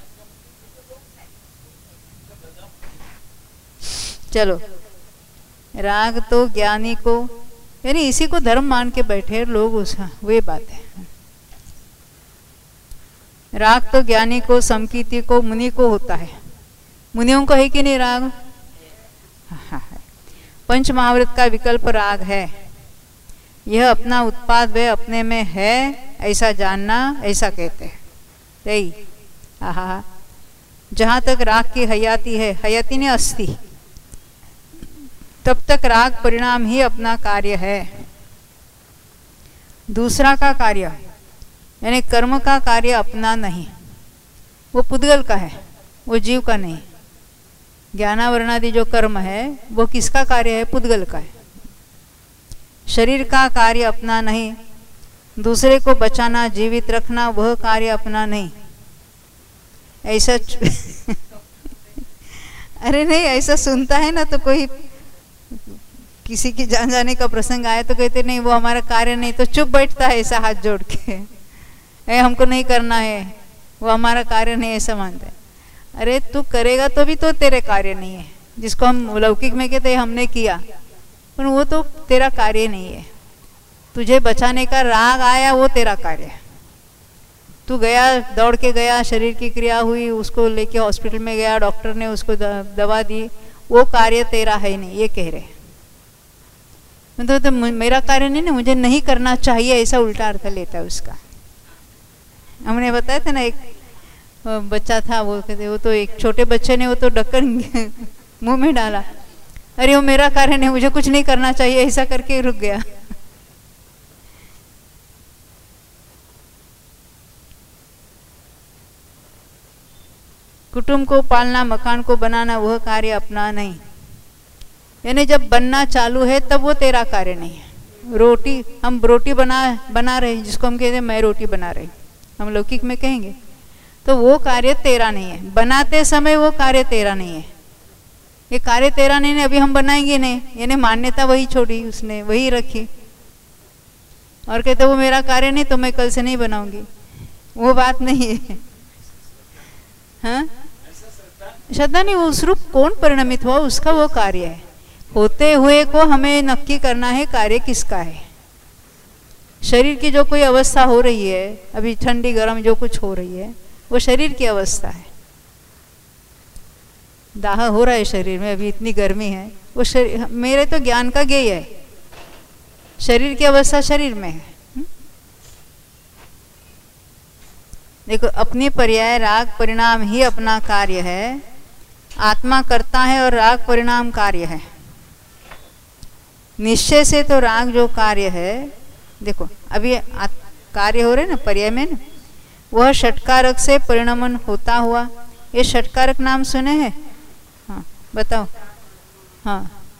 चलो, राग तो ज्ञानी को, यानी इसी को धर्म मान के बैठे लोग, उस वे बात है। राग तो ज्ञानी को, समकीर्ति को, मुनि को होता है। मुनियों को है कि नहीं राग? पंच महावृत का विकल्प राग है। यह अपना उत्पाद वे अपने में है, ऐसा जानना, ऐसा कहते हैं। यही आहा, जहाँ तक राग की हयाती है, हयाती ने अस्थि, तब तक राग परिणाम ही अपना कार्य है। दूसरा का कार्य, यानी कर्म का कार्य अपना नहीं, वो पुद्गल का है, वो जीव का नहीं। ज्ञानावरणादि जो कर्म है वो किसका कार्य है? पुद्गल का है। शरीर का कार्य अपना नहीं, दूसरे को बचाना, जीवित रखना, वह कार्य अपना नहीं। ऐसा अरे नहीं, ऐसा सुनता है ना, तो कोई किसी की जान जाने का प्रसंग आया तो कहते नहीं वो हमारा कार्य नहीं, तो चुप बैठता है ऐसा हाथ जोड़ के, ए, हमको नहीं करना है, वो हमारा कार्य नहीं, ऐसा मानता है। अरे तू करेगा तो भी तो तेरे कार्य नहीं है, जिसको हम लौकिक में कहते हैं हमने किया, पर वो तो तेरा कार्य नहीं है। तुझे बचाने का राग आया, वो तेरा कार्य है। तू गया, दौड़ के गया, शरीर की क्रिया हुई, उसको लेके हॉस्पिटल में गया, डॉक्टर ने उसको दवा दी, वो कार्य तेरा है नहीं, ये कह रहे। तो, तो मेरा कार्य नहीं ना, मुझे नहीं करना चाहिए, ऐसा उल्टा अर्थ लेता है उसका। हमने बताया था ना, एक बच्चा था, वो कहते वो तो एक छोटे बच्चे ने वो तो ढक्कन मुंह में डाला, अरे वो मेरा कार्य नहीं, मुझे कुछ नहीं करना चाहिए, ऐसा करके रुक गया। कुटुंब को पालना, मकान को बनाना, वह कार्य अपना नहीं। यानी जब बनना चालू है तब वो तेरा कार्य नहीं है। रोटी, हम रोटी बना बना रहे, जिसको हम कहते हैं मैं रोटी बना रही, हम लौकिक में कहेंगे, तो वो कार्य तेरा नहीं है। बनाते समय वो कार्य तेरा नहीं है, ये कार्य तेरा नहीं है, अभी हम बनाएंगे नहीं, यानी मान्यता वही छोड़ी उसने, वही रखी, और कहते वो मेरा कार्य नहीं तो मैं कल से नहीं बनाऊंगी, वो बात नहीं है। हाँ, श्रद्धा नहीं, उस रूप कौन परिणमित हुआ, उसका वो कार्य है। होते हुए को हमें नक्की करना है कार्य किसका है। शरीर की जो कोई अवस्था हो रही है, अभी ठंडी गर्म जो कुछ हो रही है, वो शरीर की अवस्था है। दाह हो रहा है शरीर में, अभी इतनी गर्मी है, वो शरीर, मेरे तो ज्ञान का ज्ञेय है, शरीर की अवस्था शरीर में है। देखो, अपनी पर्याय राग परिणाम ही अपना कार्य है। आत्मा करता है और राग परिणाम कार्य है। निश्चय से तो राग जो कार्य है, देखो अभी कार्य हो रहे ना पर्याय में ना, वह षटकारक से परिणमन होता हुआ, ये षटकारक नाम सुने हैं? हाँ, बताओ। हाँ,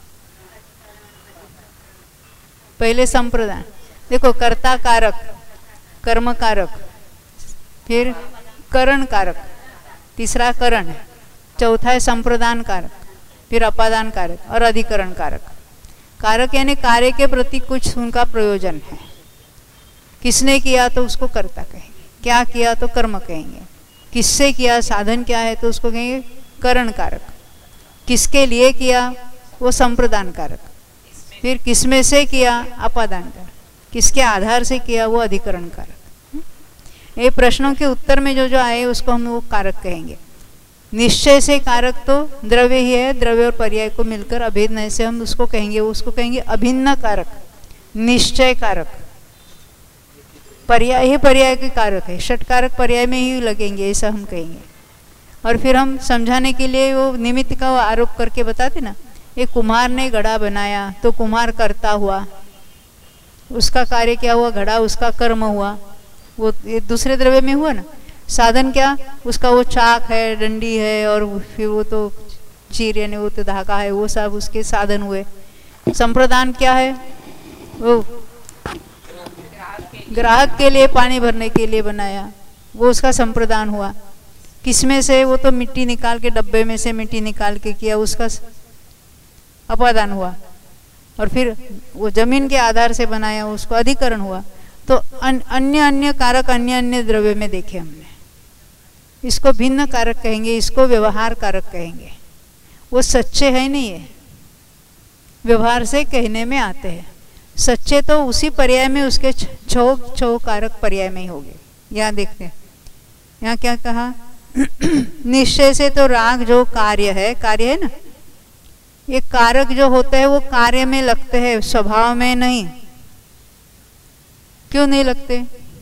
पहले संप्रदान, देखो कर्ता कारक, कर्म कारक, फिर करण कारक, तीसरा करण है, चौथा है संप्रदान कारक, फिर अपादान कारक और अधिकरण कारक। कारक यानी कार्य के प्रति कुछ उनका प्रयोजन है। किसने किया तो उसको कर्ता कहेंगे, क्या किया तो कर्म कहेंगे, किससे किया साधन क्या है तो उसको कहेंगे करण कारक, किसके लिए किया वो संप्रदान कारक, फिर किसमें से किया अपादान कारक, किसके आधार से किया वो अधिकरण कारक। ये प्रश्नों के उत्तर में जो जो आए उसको हम वो कारक कहेंगे। निश्चय से कारक तो द्रव्य ही है, द्रव्य और पर्याय को मिलकर अभेद से हम उसको कहेंगे, उसको कहेंगे अभिन्न कारक, निश्चय कारक। पर्याय ही पर्याय के कारक है, षट कारक पर्याय में ही लगेंगे, ऐसा हम कहेंगे। और फिर हम समझाने के लिए वो निमित्त का वो आरोप करके बताते ना, ये कुम्हार ने घड़ा बनाया तो कुम्हार करता हुआ, उसका कार्य क्या हुआ, घड़ा उसका कर्म हुआ, वो ये दूसरे द्रव्य में हुआ ना। साधन क्या, उसका वो चाक है, डंडी है, और फिर वो तो चीर यानी वो तो धागा है, वो सब उसके साधन हुए। संप्रदान क्या है, वो ग्राहक के लिए पानी भरने के लिए बनाया, वो उसका संप्रदान हुआ। किसमें से, वो तो मिट्टी निकाल के, डब्बे में से मिट्टी निकाल के किया, उसका अपादान हुआ। और फिर वो जमीन के आधार से बनाया, उसको अधिकरण हुआ। तो अन्य अन्य कारक अन्य अन्य द्रव्य में देखे हमने, इसको भिन्न कारक कहेंगे, इसको व्यवहार कारक कहेंगे। वो सच्चे है नहीं है, व्यवहार से कहने में आते हैं। सच्चे तो उसी पर्याय में उसके छो छो कारक पर्याय में ही होंगे। यहाँ देखते हैं, यहाँ क्या कहा निश्चय से तो राग जो कार्य है, कार्य है ना, ये कारक जो होते हैं वो कार्य में लगते हैं, स्वभाव में नहीं। क्यों नहीं लगते,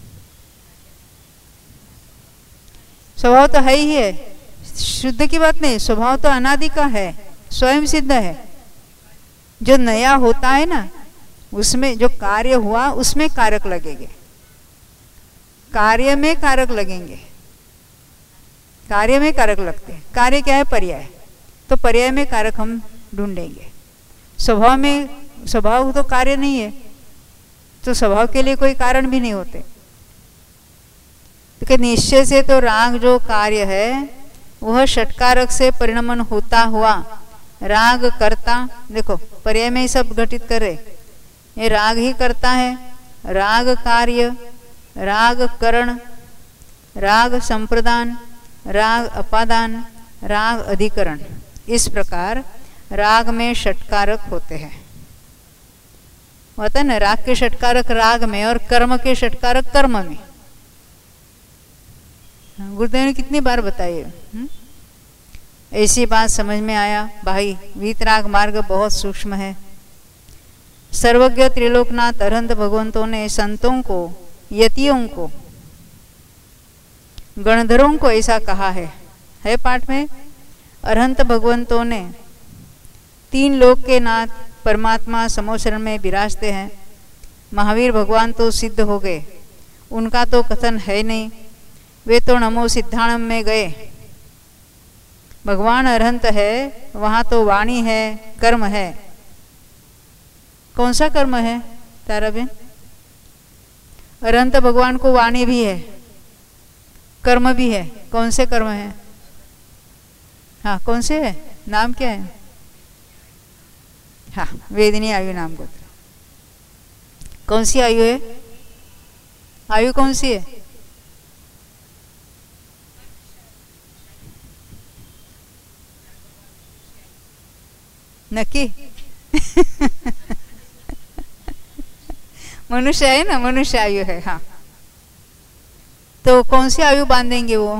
स्वभाव तो है ही है, शुद्ध की बात नहीं, स्वभाव तो अनादि का है, स्वयं सिद्ध है। जो नया होता है ना, उसमें जो कार्य हुआ उसमें कारक लगेंगे, कार्य में कारक लगेंगे, कार्य में कारक लगते हैं। कार्य क्या है, पर्याय, तो पर्याय में कारक हम ढूंढेंगे। स्वभाव में, स्वभाव तो कार्य नहीं है, तो स्वभाव के लिए कोई कारण भी नहीं होते। तो निश्चय से तो राग जो कार्य है वह षटकारक से परिणमन होता हुआ राग करता, देखो पर्याय में ही सब घटित करे, ये राग ही करता है, राग कार्य, राग करण, राग संप्रदान, राग अपादान, राग अधिकरण। इस प्रकार राग में षटकारक होते हैं। होता है ना, राग के षटकारक राग में और कर्म के षटकारक कर्म में। गुरुदेव ने कितनी बार बताई, ऐसी बात समझ में आया भाई। वीतराग मार्ग बहुत सूक्ष्म है। सर्वज्ञ त्रिलोकनाथ अरहंत भगवंतों ने संतों को, यतियों को, गणधरों को ऐसा कहा है, है पाठ में। अरहंत भगवंतों ने तीन लोक के नाथ परमात्मा समोशरण में विराजते हैं। महावीर भगवान तो सिद्ध हो गए, उनका तो कथन है नहीं, वे तो नमो सिद्धाणम में गए। भगवान अरहंत है, वहाँ तो वाणी है, कर्म है। कौन सा कर्म है ताराबेन? अरहंत भगवान को वाणी भी है, कर्म भी है। कौन से कर्म है? हाँ, कौन से है? नाम क्या है? हाँ, वेदिनी आयु नाम गोत्र। कौन सी आयु है? आयु कौन सी है? नक्की मनुष्य है ना, मनुष्य आयु है। हाँ, तो कौन सी आयु बांधेंगे वो?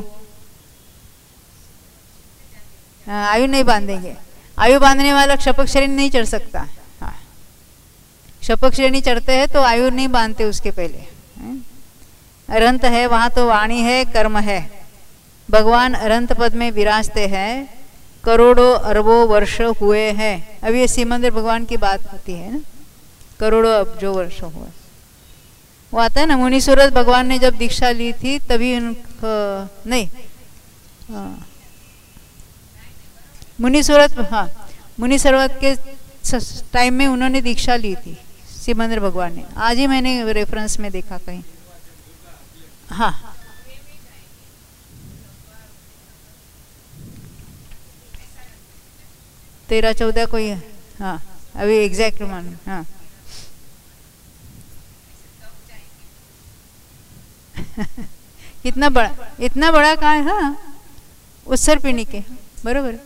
आयु नहीं बांधेंगे। आयु बांधने वाला क्षपक श्रेणी नहीं चढ़ सकता। हाँ, क्षपक श्रेणी चढ़ते हैं तो आयु नहीं बांधते उसके पहले। अरहंत है, वहां तो वाणी है, कर्म है। भगवान अरहंत पद में विराजते हैं, करोड़ों अरबों वर्ष हुए हैं। अब ये सिमंदर भगवान की बात होती है ना, करोड़ों अब जो वर्ष हुए वो आता है ना। मुनि सूरत भगवान ने जब दीक्षा ली थी तभी उनको नहीं, मुनि सरोवर, हाँ मुनि सरोवर के टाइम में उन्होंने दीक्षा ली थी सिमंदर भगवान ने। आज ही मैंने रेफरेंस में देखा कहीं। हाँ तेरह चौदह कोई है, हाँ अभी एग्जैक्ट मान, हाँ कितना बड़ा, इतना बड़ा कहाँ है, हाँ उत्सर पीने के बरोबर।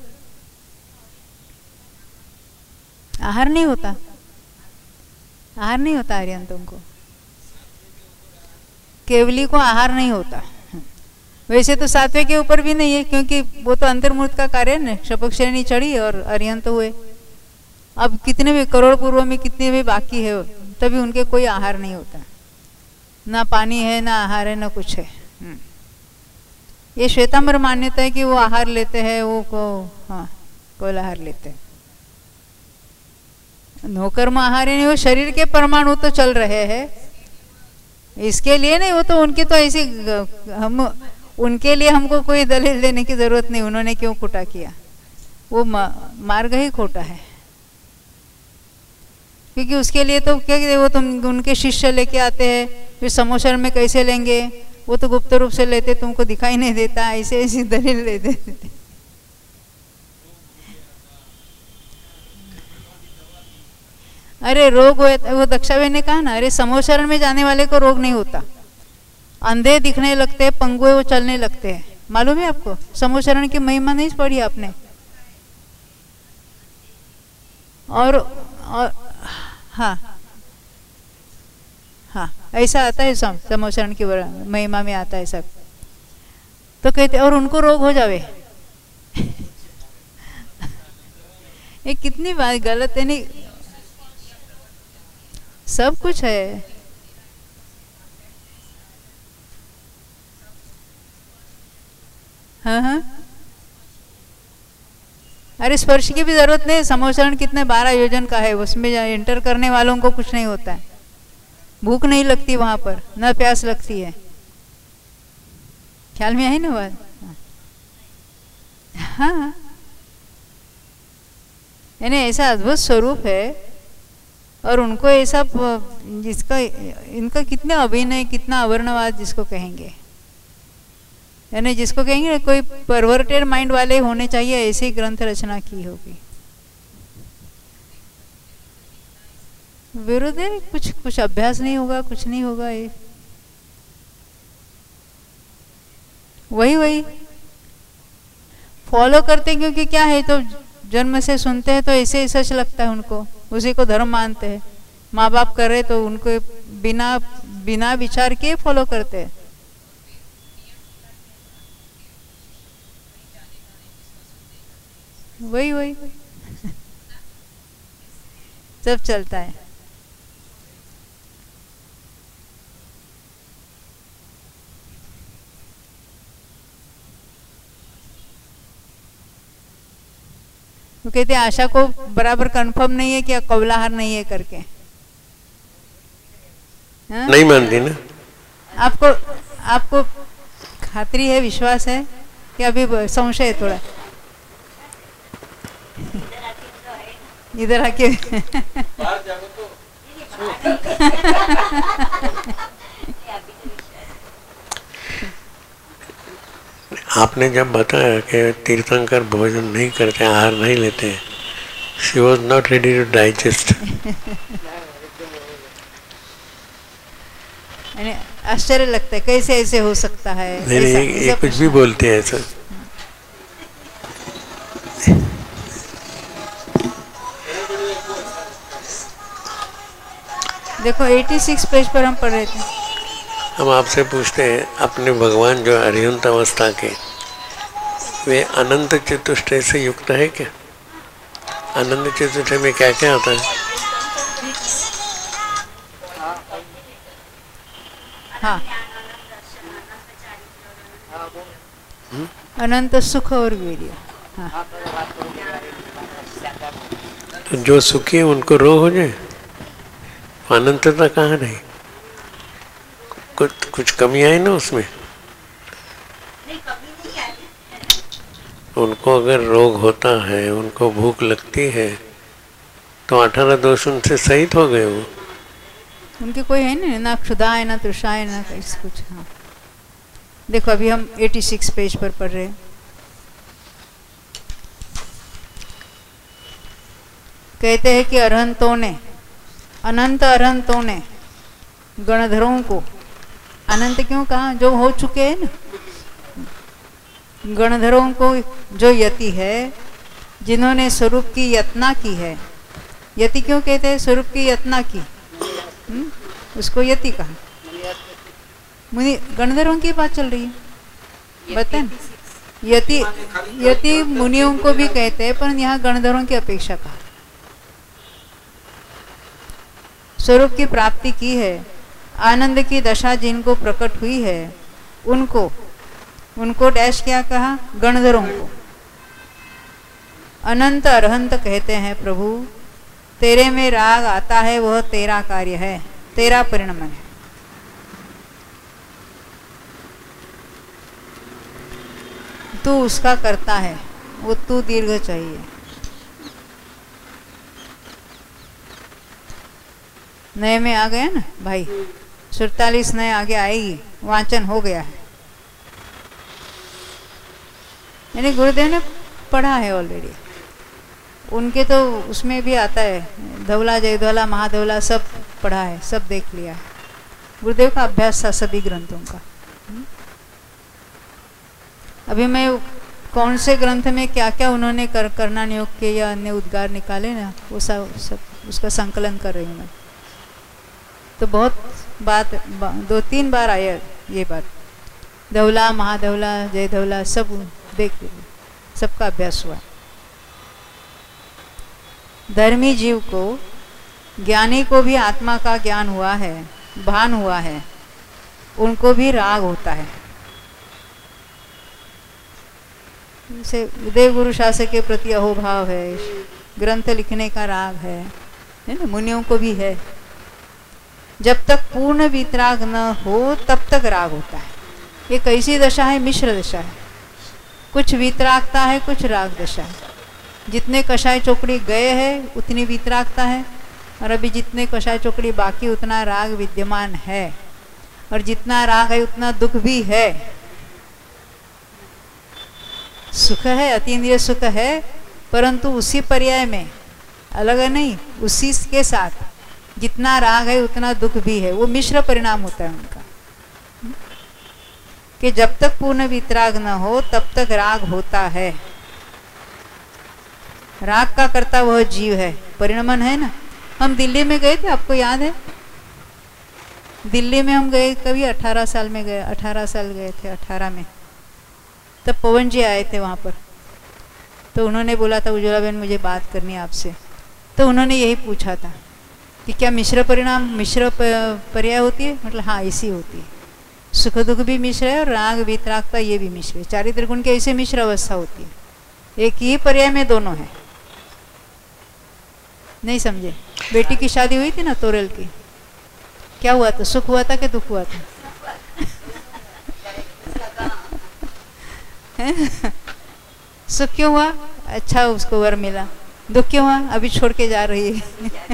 आहार नहीं होता, आहार नहीं होता आर्यंतों को, केवली को आहार नहीं होता। वैसे तो सातवें के ऊपर भी नहीं है, क्योंकि वो तो अंतर्मूर्त का कार्य है ना, शपक श्रेणी चढ़ी और अर्यंत हुए। अब कितने भी करोड़ पूर्व में कितने भी बाकी है, तभी उनके कोई आहार नहीं होता, ना पानी है ना आहार है ना कुछ है। ये श्वेतांबर मान्यता है कि वो आहार लेते हैं, वो को हाँ कोल आहार लेते हैं। नौकर्म आहार नहीं, वो शरीर के परमाणु तो चल रहे हैं, इसके लिए नहीं। वो तो उनकी तो ऐसी, हम उनके लिए हमको कोई दलील देने की जरूरत नहीं, उन्होंने क्यों खोटा किया, वो मार्ग ही खोटा है। क्योंकि उसके लिए तो क्या कहते, वो तुम उनके शिष्य लेके आते हैं, फिर समोसर में कैसे लेंगे, वो तो गुप्त रूप से लेते, तुमको दिखाई नहीं देता, ऐसे ऐसी दलील ले देते। अरे रोग हो, वो दक्षाबेन ने कहा ना, अरे समोचरण में जाने वाले को रोग नहीं होता, अंधे दिखने लगते हैं, पंगुए वो चलने लगते हैं। मालूम है आपको, समोचरण की महिमा नहीं पढ़ी आपने? और, और हाँ हाँ ऐसा आता है, सम समोचरण की महिमा में आता है सब। तो कहते और उनको रोग हो जावे। ये कितनी बात गलत है, नहीं सब कुछ है। हाँ हाँ अरे स्पर्श की भी जरूरत नहीं, समोचरण कितने बारह योजन का है, उसमें एंटर करने वालों को कुछ नहीं होता है, भूख नहीं लगती वहां पर, न प्यास लगती है। ख्याल में आई ना बात? हाँ यानी ऐसा अद्भुत स्वरूप है, और उनको ऐसा जिसका इनका कितने अभिनय, कितना अवर्णवाद जिसको कहेंगे, यानी जिसको कहेंगे कोई परवर्टेड माइंड वाले होने चाहिए, ऐसी ग्रंथ रचना की होगी। विरोध है, कुछ कुछ अभ्यास नहीं होगा, कुछ नहीं होगा, ये वही वही फॉलो करते, क्योंकि क्या है, तो जन्म से सुनते हैं तो ऐसे ही सच लगता है उनको, उसी को धर्म मानते हैं। माँ बाप कर रहे तो उनको बिना बिना विचार के फॉलो करते हैं। वही वही सब चलता है। वो कहते हैं आशा को बराबर कंफर्म नहीं है कि कौलाहार नहीं है करके। हा? नहीं मानती ना आपको, आपको खातरी है, विश्वास है कि अभी संशय है थोड़ा? इधर आके आपने जब बताया कि तीर्थंकर भोजन नहीं करते, आहार नहीं लेते, she was not ready to digest. आश्चर्य लगता है कैसे ऐसे हो सकता है। नहीं नहीं, ये, ये कुछ भी बोलते हैं ऐसा। देखो छियासी पेज पर हम पढ़ रहे थे। हम आपसे पूछते हैं, अपने भगवान जो अरिहंत अवस्था के, वे अनंत चतुष्टय से युक्त है क्या? अनंत चतुष्टय में क्या क्या आता है? हाँ अनंत सुख और वीर्य। हाँ। तो जो सुखी है उनको रोग हो जाए, अनंतता कहाँ रही? कुछ कुछ कमी आई ना उसमें? उनको अगर रोग होता है, उनको भूख लगती है, तो अठारह दोष उनसे सहित हो गए। वो उनके कोई है नहीं, ना क्षुधा है, ना तृषा है, ना कैसे कुछ। हाँ देखो अभी हम छियासी पेज पर पढ़ रहे हैं। कहते हैं कि अरहंतों ने, अनंत अरहंतों ने गणधरों को, अनंत क्यों कहा, जो हो चुके हैं ना, गणधरों को जो यति है, जिन्होंने स्वरूप की यातना की है। यति क्यों कहते हैं, स्वरूप की यातना की, हुँ? उसको यति कहा। मुनि गणधरों की बात चल रही है, बताए ना। यति यति मुनियों को भी कहते हैं, पर यहाँ गणधरों की अपेक्षा कहा। स्वरूप की प्राप्ति की है, आनंद की दशा जिनको प्रकट हुई है, उनको उनको डैश क्या कहा, गणधरों को। अनंत अरहंत कहते हैं प्रभु, तेरे में राग आता है, वह तेरा कार्य है, तेरा परिणमन है। तू उसका करता है, वो तू दीर्घ चाहिए। नए में आ गया ना भाई, सैतालीस नए आगे आएगी, वाचन हो गया है। यानी गुरुदेव ने पढ़ा है ऑलरेडी, उनके तो उसमें भी आता है, धवला जयधवला महाधवला सब पढ़ा है, सब देख लिया है। गुरुदेव का अभ्यास था सभी ग्रंथों का। अभी मैं कौन से ग्रंथ में क्या क्या उन्होंने कर, करना नियोग के या अन्य उद्गार निकाले ना, वो सब सब उसका संकलन कर रही हूँ मैं। तो बहुत बात बा, दो तीन बार आया ये बात, धवला महाधवला जय धवला सब देख लीजिए, सबका अभ्यास हुआ। धर्मी जीव को, ज्ञानी को भी आत्मा का ज्ञान हुआ है, भान हुआ है, उनको भी राग होता है। से देव गुरु शासक के प्रति अहोभाव है, ग्रंथ लिखने का राग है, है ना, मुनियों को भी है। जब तक पूर्ण वितराग न हो तब तक राग होता है। ये कैसी दशा है, मिश्र दशा है, कुछ वितरागता है, कुछ राग दशा है। जितने कषाय चोकड़ी गए हैं उतनी वितरागता है, और अभी जितने कषाय चोकड़ी बाकी उतना राग विद्यमान है, और जितना राग है उतना दुख भी है। सुख है, अतीन्द्रिय सुख है, परंतु उसी पर्याय में, अलग है नहीं, उसी के साथ जितना राग है उतना दुख भी है। वो मिश्र परिणाम होता है उनका, कि जब तक पूर्ण वितराग न हो तब तक राग होता है। राग का करता वह जीव है, परिणमन है ना। हम दिल्ली में गए थे, आपको याद है, दिल्ली में हम गए कभी अठारह साल में गए, अठारह साल गए थे, अठारह में, तब पवन जी आए थे वहाँ पर। तो उन्होंने बोला था, उज्ज्वला बहन मुझे बात करनी है आपसे। तो उन्होंने यही पूछा था कि क्या मिश्र परिणाम, मिश्र पर्याय होती है? मतलब हाँ, ऐसी होती है। सुख दुख भी मिश्र है और राग वितरागता ये भी मिश्र है। चारित्र गुण की ऐसे मिश्र अवस्था होती है, एक ही पर्याय में दोनों है। नहीं समझे? बेटी की शादी हुई थी ना तोरेल की, क्या हुआ था? सुख हुआ था कि दुख हुआ था? सुख क्यों हुआ? अच्छा उसको वर मिला। दुख क्यों हुआ? अभी छोड़ के जा रही है।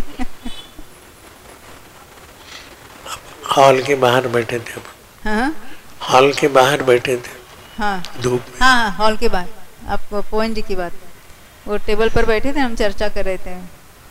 हॉल के बाहर बैठे थे। हाँ, हॉल के बाहर बैठे थे। हाँ धूप में। हाँ हाँ, हॉल के बाहर। आपको पवन जी की बात, वो टेबल पर बैठे थे, हम चर्चा कर रहे थे।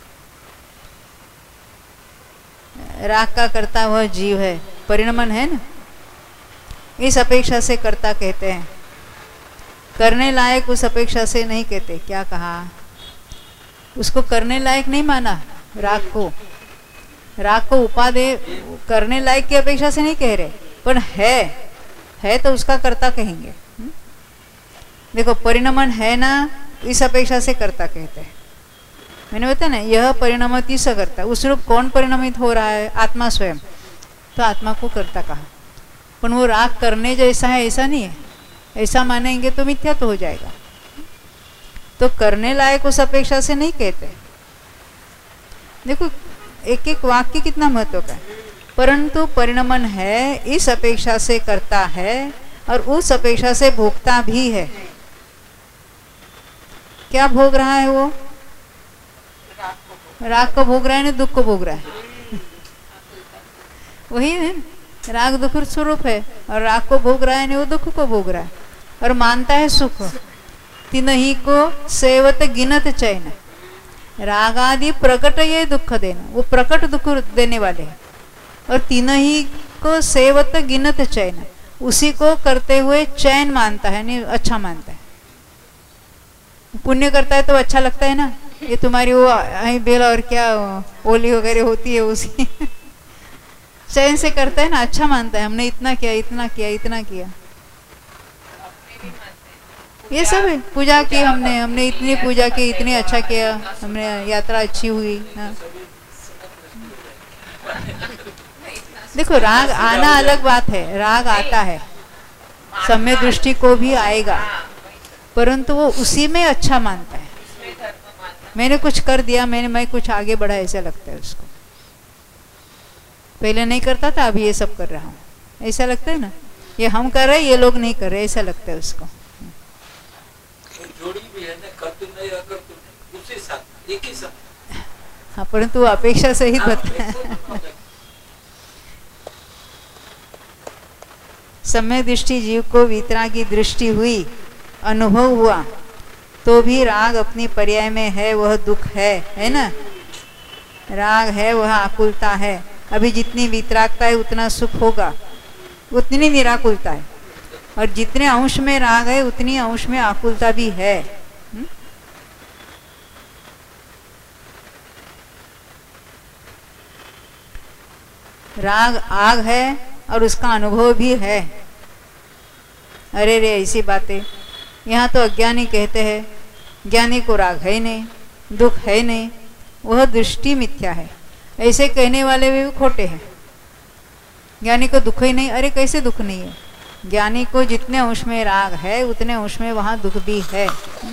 राग का करता वह जीव है, परिणमन है ना, इस अपेक्षा से कर्ता कहते हैं। करने लायक उस अपेक्षा से नहीं कहते। क्या कहा? उसको करने लायक नहीं माना राग को। राग को उपादे करने लायक की अपेक्षा से नहीं कह रहे, पर है है तो उसका कर्ता कहेंगे। हुँ? देखो परिणमन है ना, इस अपेक्षा से कर्ता कहते हैं। मैंने बताया ना, यह परिणमति से करता। उस रूप कौन परिणमित हो रहा है? आत्मा स्वयं। तो आत्मा को कर्ता कहा, पर वो राग करने जैसा है ऐसा नहीं है। ऐसा मानेंगे तो मिथ्या तो हो जाएगा। तो करने लायक उस अपेक्षा से नहीं कहते। देखो एक एक वाक्य कितना महत्व का है। परंतु परिणमन है, इस अपेक्षा से करता है और उस अपेक्षा से भोगता भी है। क्या भोग रहा है वो? राग को भोग रहा है ना दुख को भोग रहा है? वही है, राग दुख स्वरूप है और राग को भोग रहा है ना वो दुख को भोग रहा है और मानता है सुख। तीनही को सेवत गिनत चैन, राग आदि प्रकट ये दुख देना, वो प्रकट दुख देने वाले हैं। और तीनही को सेवत गिनत चैन, उसी को करते हुए चैन मानता है, नहीं अच्छा मानता है। पुण्य करता है तो अच्छा लगता है ना, ये तुम्हारी वो आई बेल और क्या ओली वगैरह होती है उसी चैन से करता है ना, अच्छा मानता है, हमने इतना किया इतना किया इतना किया। ये सब है, पूजा की हमने हमने इतनी पूजा की, इतनी अच्छा किया, हमने यात्रा अच्छी हुई ना। देखो राग आना अलग बात है, राग आता है, सम्यक दृष्टि को भी आएगा, परंतु वो उसी में अच्छा मानता है। मैंने कुछ कर दिया, मैंने मैं कुछ आगे बढ़ा, ऐसा लगता है उसको। पहले नहीं करता था, अभी ये सब कर रहा हूँ, ऐसा लगता है ना। ये हम कर रहे, ये लोग नहीं कर रहे, ऐसा लगता है उसको। जोड़ी भी है ना, कर तुम नहीं अगर तुम उसी साथ एक ही साथ। हाँ, परंतु अपेक्षा सहित बताया। सम्यक दृष्टि जीव को वितरा की दृष्टि हुई, अनुभव हुआ, तो भी राग अपनी पर्याय में है, वह दुख है, है ना। राग है वह आकुलता है। अभी जितनी वितरागता है उतना सुख होगा, उतनी निराकुलता है। और जितने अंश में राग है उतनी अंश में आकुलता भी है। हुँ? राग आग है और उसका अनुभव भी है। अरे रे ऐसी बातें, यहाँ तो अज्ञानी कहते हैं ज्ञानी को राग है नहीं, दुख है नहीं, वह दृष्टि मिथ्या है। ऐसे कहने वाले भी खोटे हैं। ज्ञानी को दुख ही नहीं, अरे कैसे दुख नहीं है? ज्ञानी को जितने अंश में राग है उतने अंश में वहाँ दुख भी है।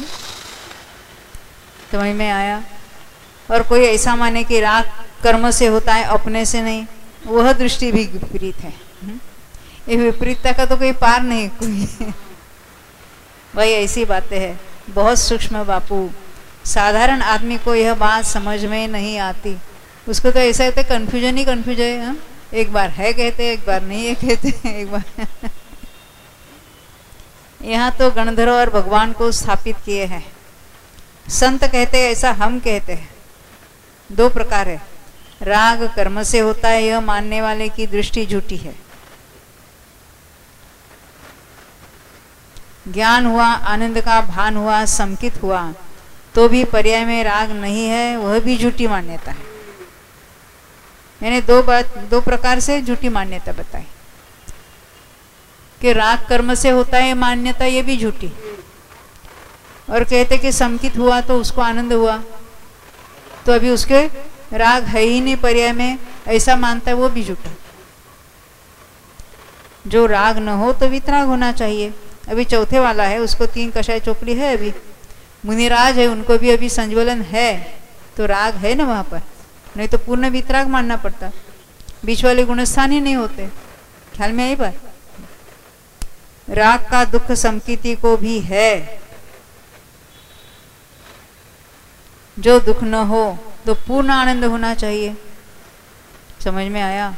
समझ में आया? और कोई ऐसा माने कि राग कर्म से होता है, अपने से नहीं, वह दृष्टि भी विपरीत है। ये विपरीतता का तो कोई पार नहीं कोई। भाई ऐसी बातें हैं, बहुत सूक्ष्म बापू। साधारण आदमी को यह बात समझ में नहीं आती। उसको तो ऐसा होता है, कन्फ्यूजन ही कन्फ्यूजन है। हम एक बार है कहते, एक बार नहीं है कहते, एक बार यहाँ तो गणधर्व और भगवान को स्थापित किए हैं। संत कहते हैं ऐसा, हम कहते हैं। दो प्रकार है, राग कर्म से होता है, यह मानने वाले की दृष्टि झूठी है। ज्ञान हुआ, आनंद का भान हुआ, संकित हुआ, तो भी पर्याय में राग नहीं है, वह भी झूठी मान्यता है। यानी दो बात, दो प्रकार से झूठी मान्यता बताई कि राग कर्म से होता है मान्यता, ये भी झूठी। और कहते कि संकित हुआ तो उसको आनंद हुआ, तो अभी उसके राग है ही नहीं पर्याय में, ऐसा मानता है, वो भी झूठा। जो राग न हो तो वितराग होना चाहिए। अभी चौथे वाला है, उसको तीन कषाय चोपड़ी है, अभी मुनिराज है, उनको भी अभी संज्वलन है, तो राग है ना वहाँ पर, नहीं तो पूर्ण वितराग मानना पड़ता। बीच वाले गुणस्थान ही नहीं होते। ख्याल में आई बात? राग का दुख संकिति को भी है। जो दुख न हो तो पूर्ण आनंद होना चाहिए। समझ में आया?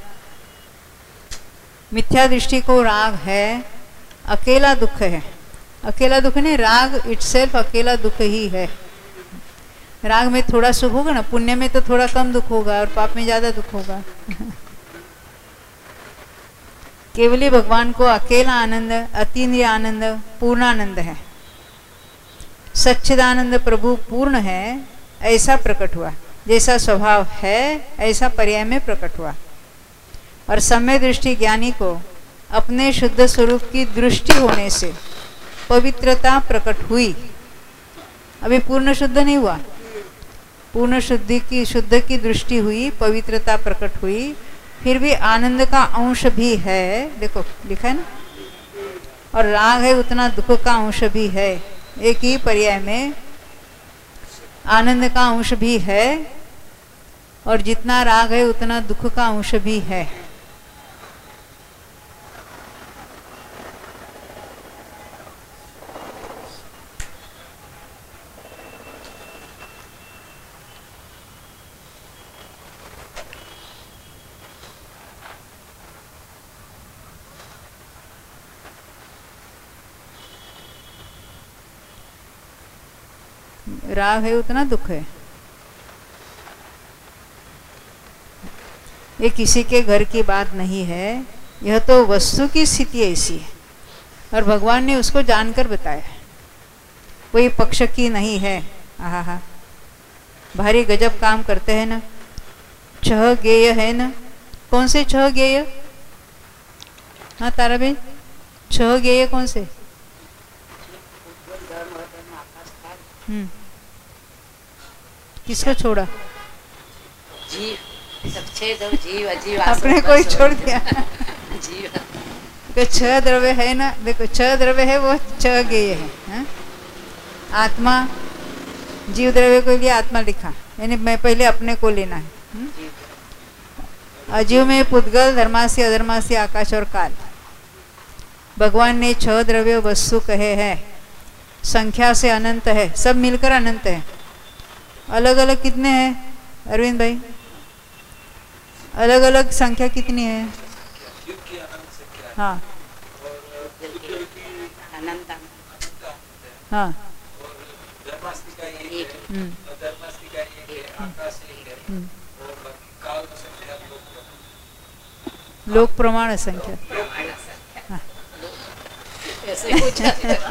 मिथ्या दृष्टि को राग है, अकेला दुख है। अकेला दुख नहीं, राग इटसेल्फ अकेला दुख ही है। राग में थोड़ा सुख होगा ना, पुण्य में तो थोड़ा कम दुख होगा और पाप में ज्यादा दुख होगा। केवली भगवान को अकेला आनंद, अतीन्द्रिय आनंद, पूर्ण आनंद है। सच्चिदानंद प्रभु पूर्ण है, ऐसा प्रकट हुआ। जैसा स्वभाव है ऐसा पर्याय में प्रकट हुआ। और सम्यक दृष्टि ज्ञानी को अपने शुद्ध स्वरूप की दृष्टि होने से पवित्रता प्रकट हुई। अभी पूर्ण शुद्ध नहीं हुआ, पूर्ण शुद्धि की शुद्ध की दृष्टि हुई, पवित्रता प्रकट हुई, फिर भी आनंद का अंश भी है। देखो लिखा है ना, और राग है उतना दुख का अंश भी है। एक ही पर्याय में आनंद का अंश भी है, और जितना राग है उतना दुख का अंश भी है। राग है उतना दुख है। ये किसी के घर की बात नहीं है, यह तो वस्तु की स्थिति ऐसी है और भगवान ने उसको जानकर बताया, कोई पक्ष की नहीं है। आहा हा, भारी गजब काम करते हैं ना। छह गेय है ना, कौन से छह गेय? हाँ ताराबेन, छह गेय कौन से? हम्म, किसको छोड़ा? जीव, सब छह दो जीव अजीव अपने कोई छोड़ दिया। जीव तो छह द्रव्य है ना, देखो छह द्रव्य है, वो छह गेय है, है? आत्मा, जीव द्रव्य को लिए आत्मा लिखा, यानी मैं पहले अपने को लेना है। हुँ? अजीव में पुद्गल, धर्मासी, अधर्मासी, आकाश और काल। भगवान ने छह द्रव्य वस्तु कहे हैं, संख्या से अनंत है, सब मिलकर अनंत है। अलग अलग कितने हैं अरविंद भाई? अलग अलग संख्या कितनी है? हाँ हाँ हम्म हम्म लोक प्रमाण संख्या। हाँ। ऐसे पूछा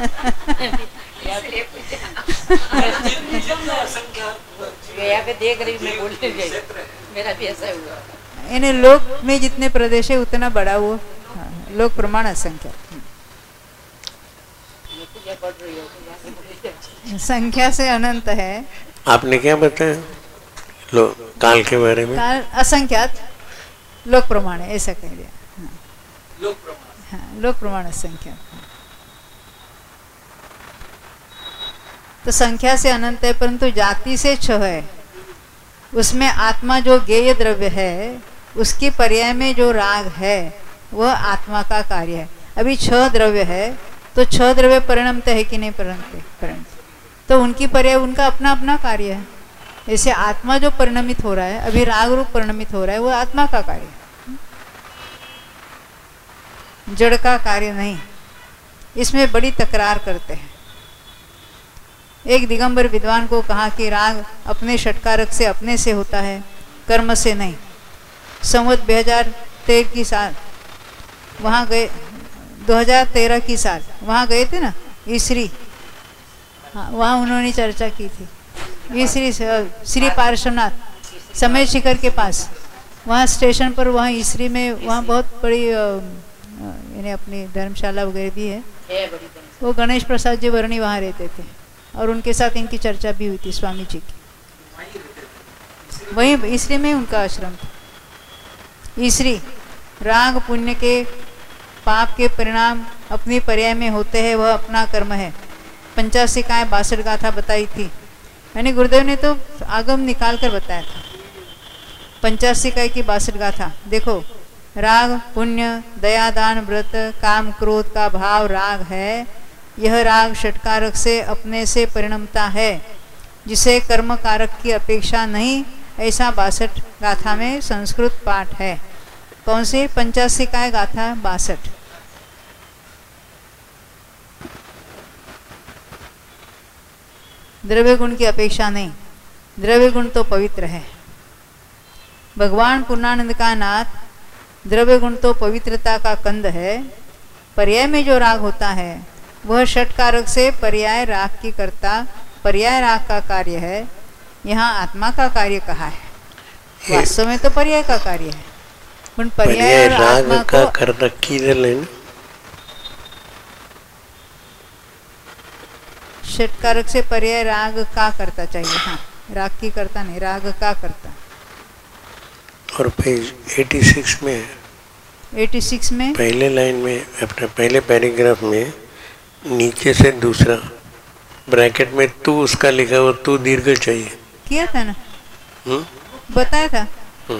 गया पे देख रही मैं बोलने गई, मेरा भी ऐसा हुआ। यानी लोक में जितने प्रदेश है उतना बड़ा वो। हाँ, लोक प्रमाण संख्या। संख्या से अनंत है। आपने क्या बताया लो काल के बारे में? काल असंख्यात, लोक प्रमाण है, ऐसा कह दिया। हाँ। लोक प्रमाण। हाँ, लोक प्रमाण संख्या। तो संख्या से अनंत है, परंतु जाति से छह है। उसमें आत्मा जो गेय द्रव्य है, उसकी पर्याय में जो राग है वह आत्मा का कार्य है। अभी छह द्रव्य है, तो छह द्रव्य परिणमते है कि नहीं परिणमते? परिणमते, तो उनकी पर्याय उनका अपना अपना कार्य है। ऐसे आत्मा जो परिणमित हो रहा है, अभी राग रूप परिणमित हो रहा है, वो आत्मा का कार्य है, जड़ का कार्य नहीं। इसमें बड़ी तकरार करते हैं। एक दिगंबर विद्वान को कहा कि राग अपने षटकारक से अपने से होता है, कर्म से नहीं। संवत दो हज़ार तेरह की साल वहाँ गए, दो हज़ार तेरह की साल वहाँ गए थे ना ईसरी। हाँ, वहाँ उन्होंने चर्चा की थी। ईसरी श्री पार्श्वनाथ समय शिखर के पास, वहाँ स्टेशन पर, वहाँ ईसरी में, वहाँ बहुत बड़ी यानी अपनी धर्मशाला वगैरह भी है। वो गणेश प्रसाद जी वर्णी वहाँ रहते थे और उनके साथ इनकी चर्चा भी हुई थी स्वामी जी की। वहीं ईसरी में उनका आश्रम था। ईसरी राग पुण्य के पाप के परिणाम अपनी पर्याय में होते हैं, वह अपना कर्म है। पंचाशिकाएँ बासठ गाथा बताई थी, यानी गुरुदेव ने तो आगम निकाल कर बताया था। पंचाशिकाएँ की बासठ गाथा देखो, राग पुण्य, दया, दान, व्रत, काम, क्रोध का भाव राग है। यह राग षटकारक से अपने से परिणमता है, जिसे कर्म कारक की अपेक्षा नहीं। ऐसा बासठ गाथा में संस्कृत पाठ है। कौन सी? पंचाशिकाय गाथा बासठ। द्रव्य गुण की अपेक्षा नहीं, द्रव्य गुण तो पवित्र है। भगवान पूर्णानंद का नाथ द्रव्य गुण तो पवित्रता का कंद है। पर्याय में जो राग होता है वह षटकारक से पर्याय राग की करता, पर्याय राग का कार्य है। यहाँ आत्मा का कार्य कहा है, वास्तव में तो पर्याय का कार्य है। पण पर्याय राग का कर रखी लेना, षटकारक से पर्याय राग का करता चाहिए। हाँ, राग की करता नहीं, राग का करता। और पेज छियासी में है, छियासी में पहले लाइन में, अपने पहले पैराग्राफ में नीचे से दूसरा ब्रैकेट में तू उसका लिखा हुआ, तू दीर्घ चाहिए। किया था ना? हुँ? बताया था। हुँ।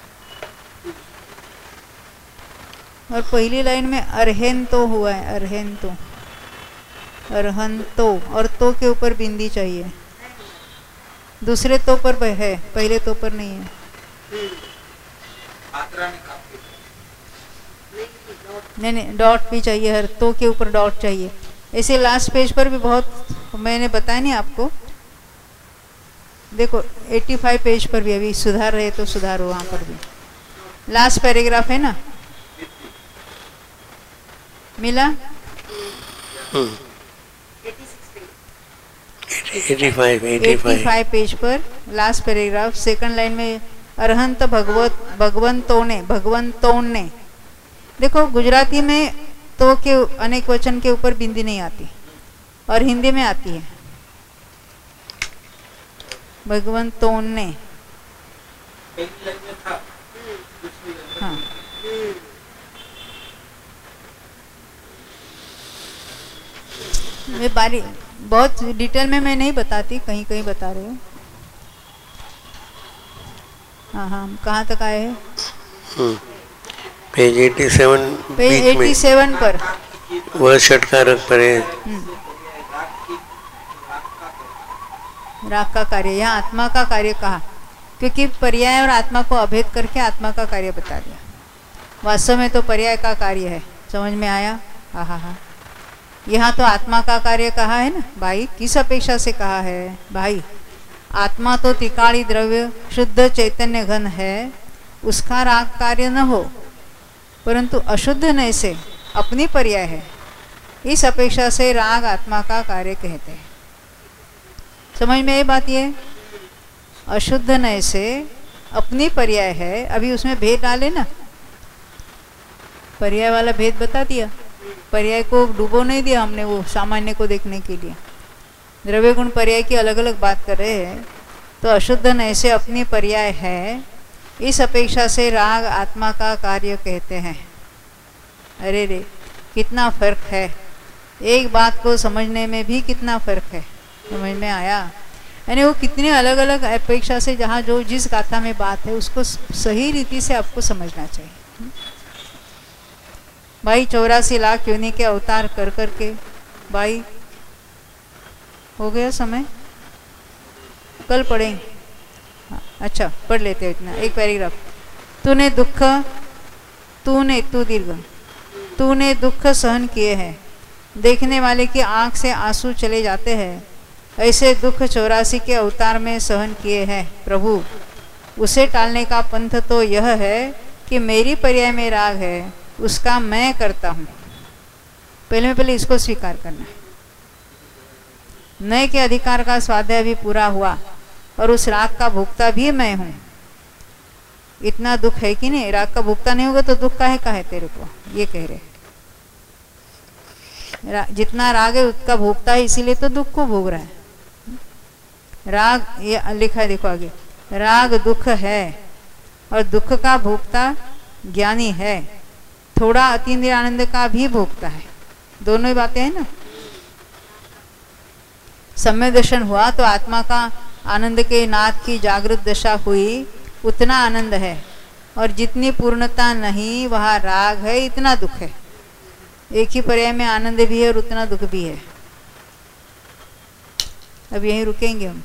और पहली लाइन में अरहन तो हुआ है, अरहन तो, अरहन तो, और तो के ऊपर बिंदी चाहिए। दूसरे तो पर है, पहले तो पर नहीं है। नहीं नहीं, डॉट भी चाहिए, हर तो के ऊपर डॉट चाहिए। ऐसे लास्ट पेज पर भी बहुत मैंने बताया नहीं आपको, देखो पचासी पेज पर भी अभी सुधार रहे तो सुधारो, वहाँ पर भी लास्ट पैराग्राफ है ना, मिला? पचासी पेज पर लास्ट पैराग्राफ सेकंड लाइन में अरहंत भगवत भगवंतों ने भगवंतों ने, देखो गुजराती में तो के अनेक वचन के ऊपर बिंदी नहीं आती और हिंदी में आती है भगवंतों ने। हाँ मैं बारी बहुत डिटेल में मैं नहीं बताती, कहीं कहीं बता रही हूँ। हाँ हाँ कहाँ तक आए हैं? पेज सत्तासी, पेज सत्तासी पर वह षटकारक पर है। राग का कार्य, यहाँ आत्मा का कार्य कहा क्योंकि पर्याय और आत्मा को अभेद करके आत्मा का कार्य बता दिया। वास्तव में तो पर्याय का कार्य है, समझ में आया? हाँ हाँ हाँ यहाँ तो आत्मा का कार्य कहा है ना भाई। किस अपेक्षा से कहा है भाई? आत्मा तो त्रिकाली द्रव्य शुद्ध चैतन्य घन है, उसका राग कार्य न हो, परंतु अशुद्ध नय से अपनी पर्याय है, इस अपेक्षा से राग आत्मा का कार्य कहते हैं। समझ में ये बात? ये अशुद्ध नय से अपनी पर्याय है, अभी उसमें भेद डाले ना, पर्याय वाला भेद बता दिया, पर्याय को डूबो नहीं दिया हमने वो सामान्य को देखने के लिए। द्रव्य गुण पर्याय की अलग अलग बात कर रहे हैं, तो अशुद्ध नय से अपनी पर्याय है, इस अपेक्षा से राग आत्मा का कार्य कहते हैं। अरे रे कितना फर्क है, एक बात को समझने में भी कितना फर्क है, समझ में आया? यानी वो कितने अलग अलग अपेक्षा से जहाँ जो जिस गाथा में बात है उसको सही रीति से आपको समझना चाहिए। भाई चौरासी लाख योनि के अवतार कर कर के भाई हो गया समय, कल पढ़ेंगे। हाँ, अच्छा पढ़ लेते हैं इतना, एक पैराग्राफ। तूने दुख तूने तू दीर्घ तूने दुख सहन किए हैं, देखने वाले की आंख से आंसू चले जाते हैं, ऐसे दुख चौरासी के अवतार में सहन किए हैं प्रभु। उसे टालने का पंथ तो यह है कि मेरी पर्याय में राग है, उसका मैं करता हूँ। पहले में पहले इसको स्वीकार करना है। नए के अधिकार का स्वाध्याय भी पूरा हुआ और उस राग का भोक्ता भी मैं हूँ। इतना दुख है कि नहीं, राग का भोक्ता नहीं होगा तो दुख काहे का है तेरे को, ये कह रहे। जितना राग है उसका भोक्ता है, इसीलिए तो दुख को भोग रहा है। राग ये लिखा है देखो आगे, राग दुख है और दुख का भोक्ता ज्ञानी है, थोड़ा अतीन्द्रिय आनंद का भी भोक्ता है। दोनों ही बातें हैं ना। सम्यक दर्शन हुआ तो आत्मा का आनंद के नाथ की जागृत दशा हुई, उतना आनंद है, और जितनी पूर्णता नहीं वहाँ राग है, इतना दुख है। एक ही पर्याय में आनंद भी है और उतना दुख भी है। अब यहीं रुकेंगे हम।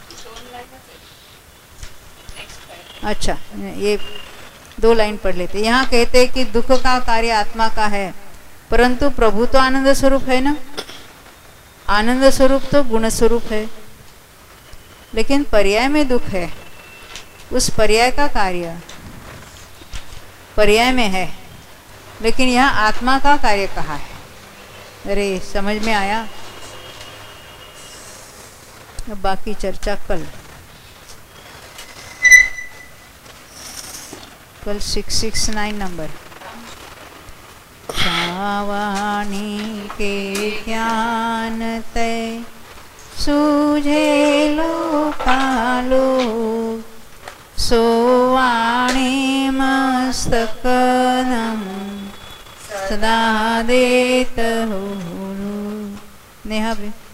अच्छा ये दो लाइन पढ़ लेते। यहाँ कहते हैं कि दुख का कार्य आत्मा का है, परंतु प्रभु तो आनंद स्वरूप है ना। आनंद स्वरूप तो गुण स्वरूप है, लेकिन पर्याय में दुख है, उस पर्याय का कार्य पर्याय में है, लेकिन यहाँ आत्मा का कार्य कहा है। अरे समझ में आया? अब बाकी चर्चा कल कल सिक्स सिक्स नाइन नंबर। सावाणी के ज्ञान तय सूझे लोकालो, सोवाणी मस्तकनम सदा देत हो। नेहा भी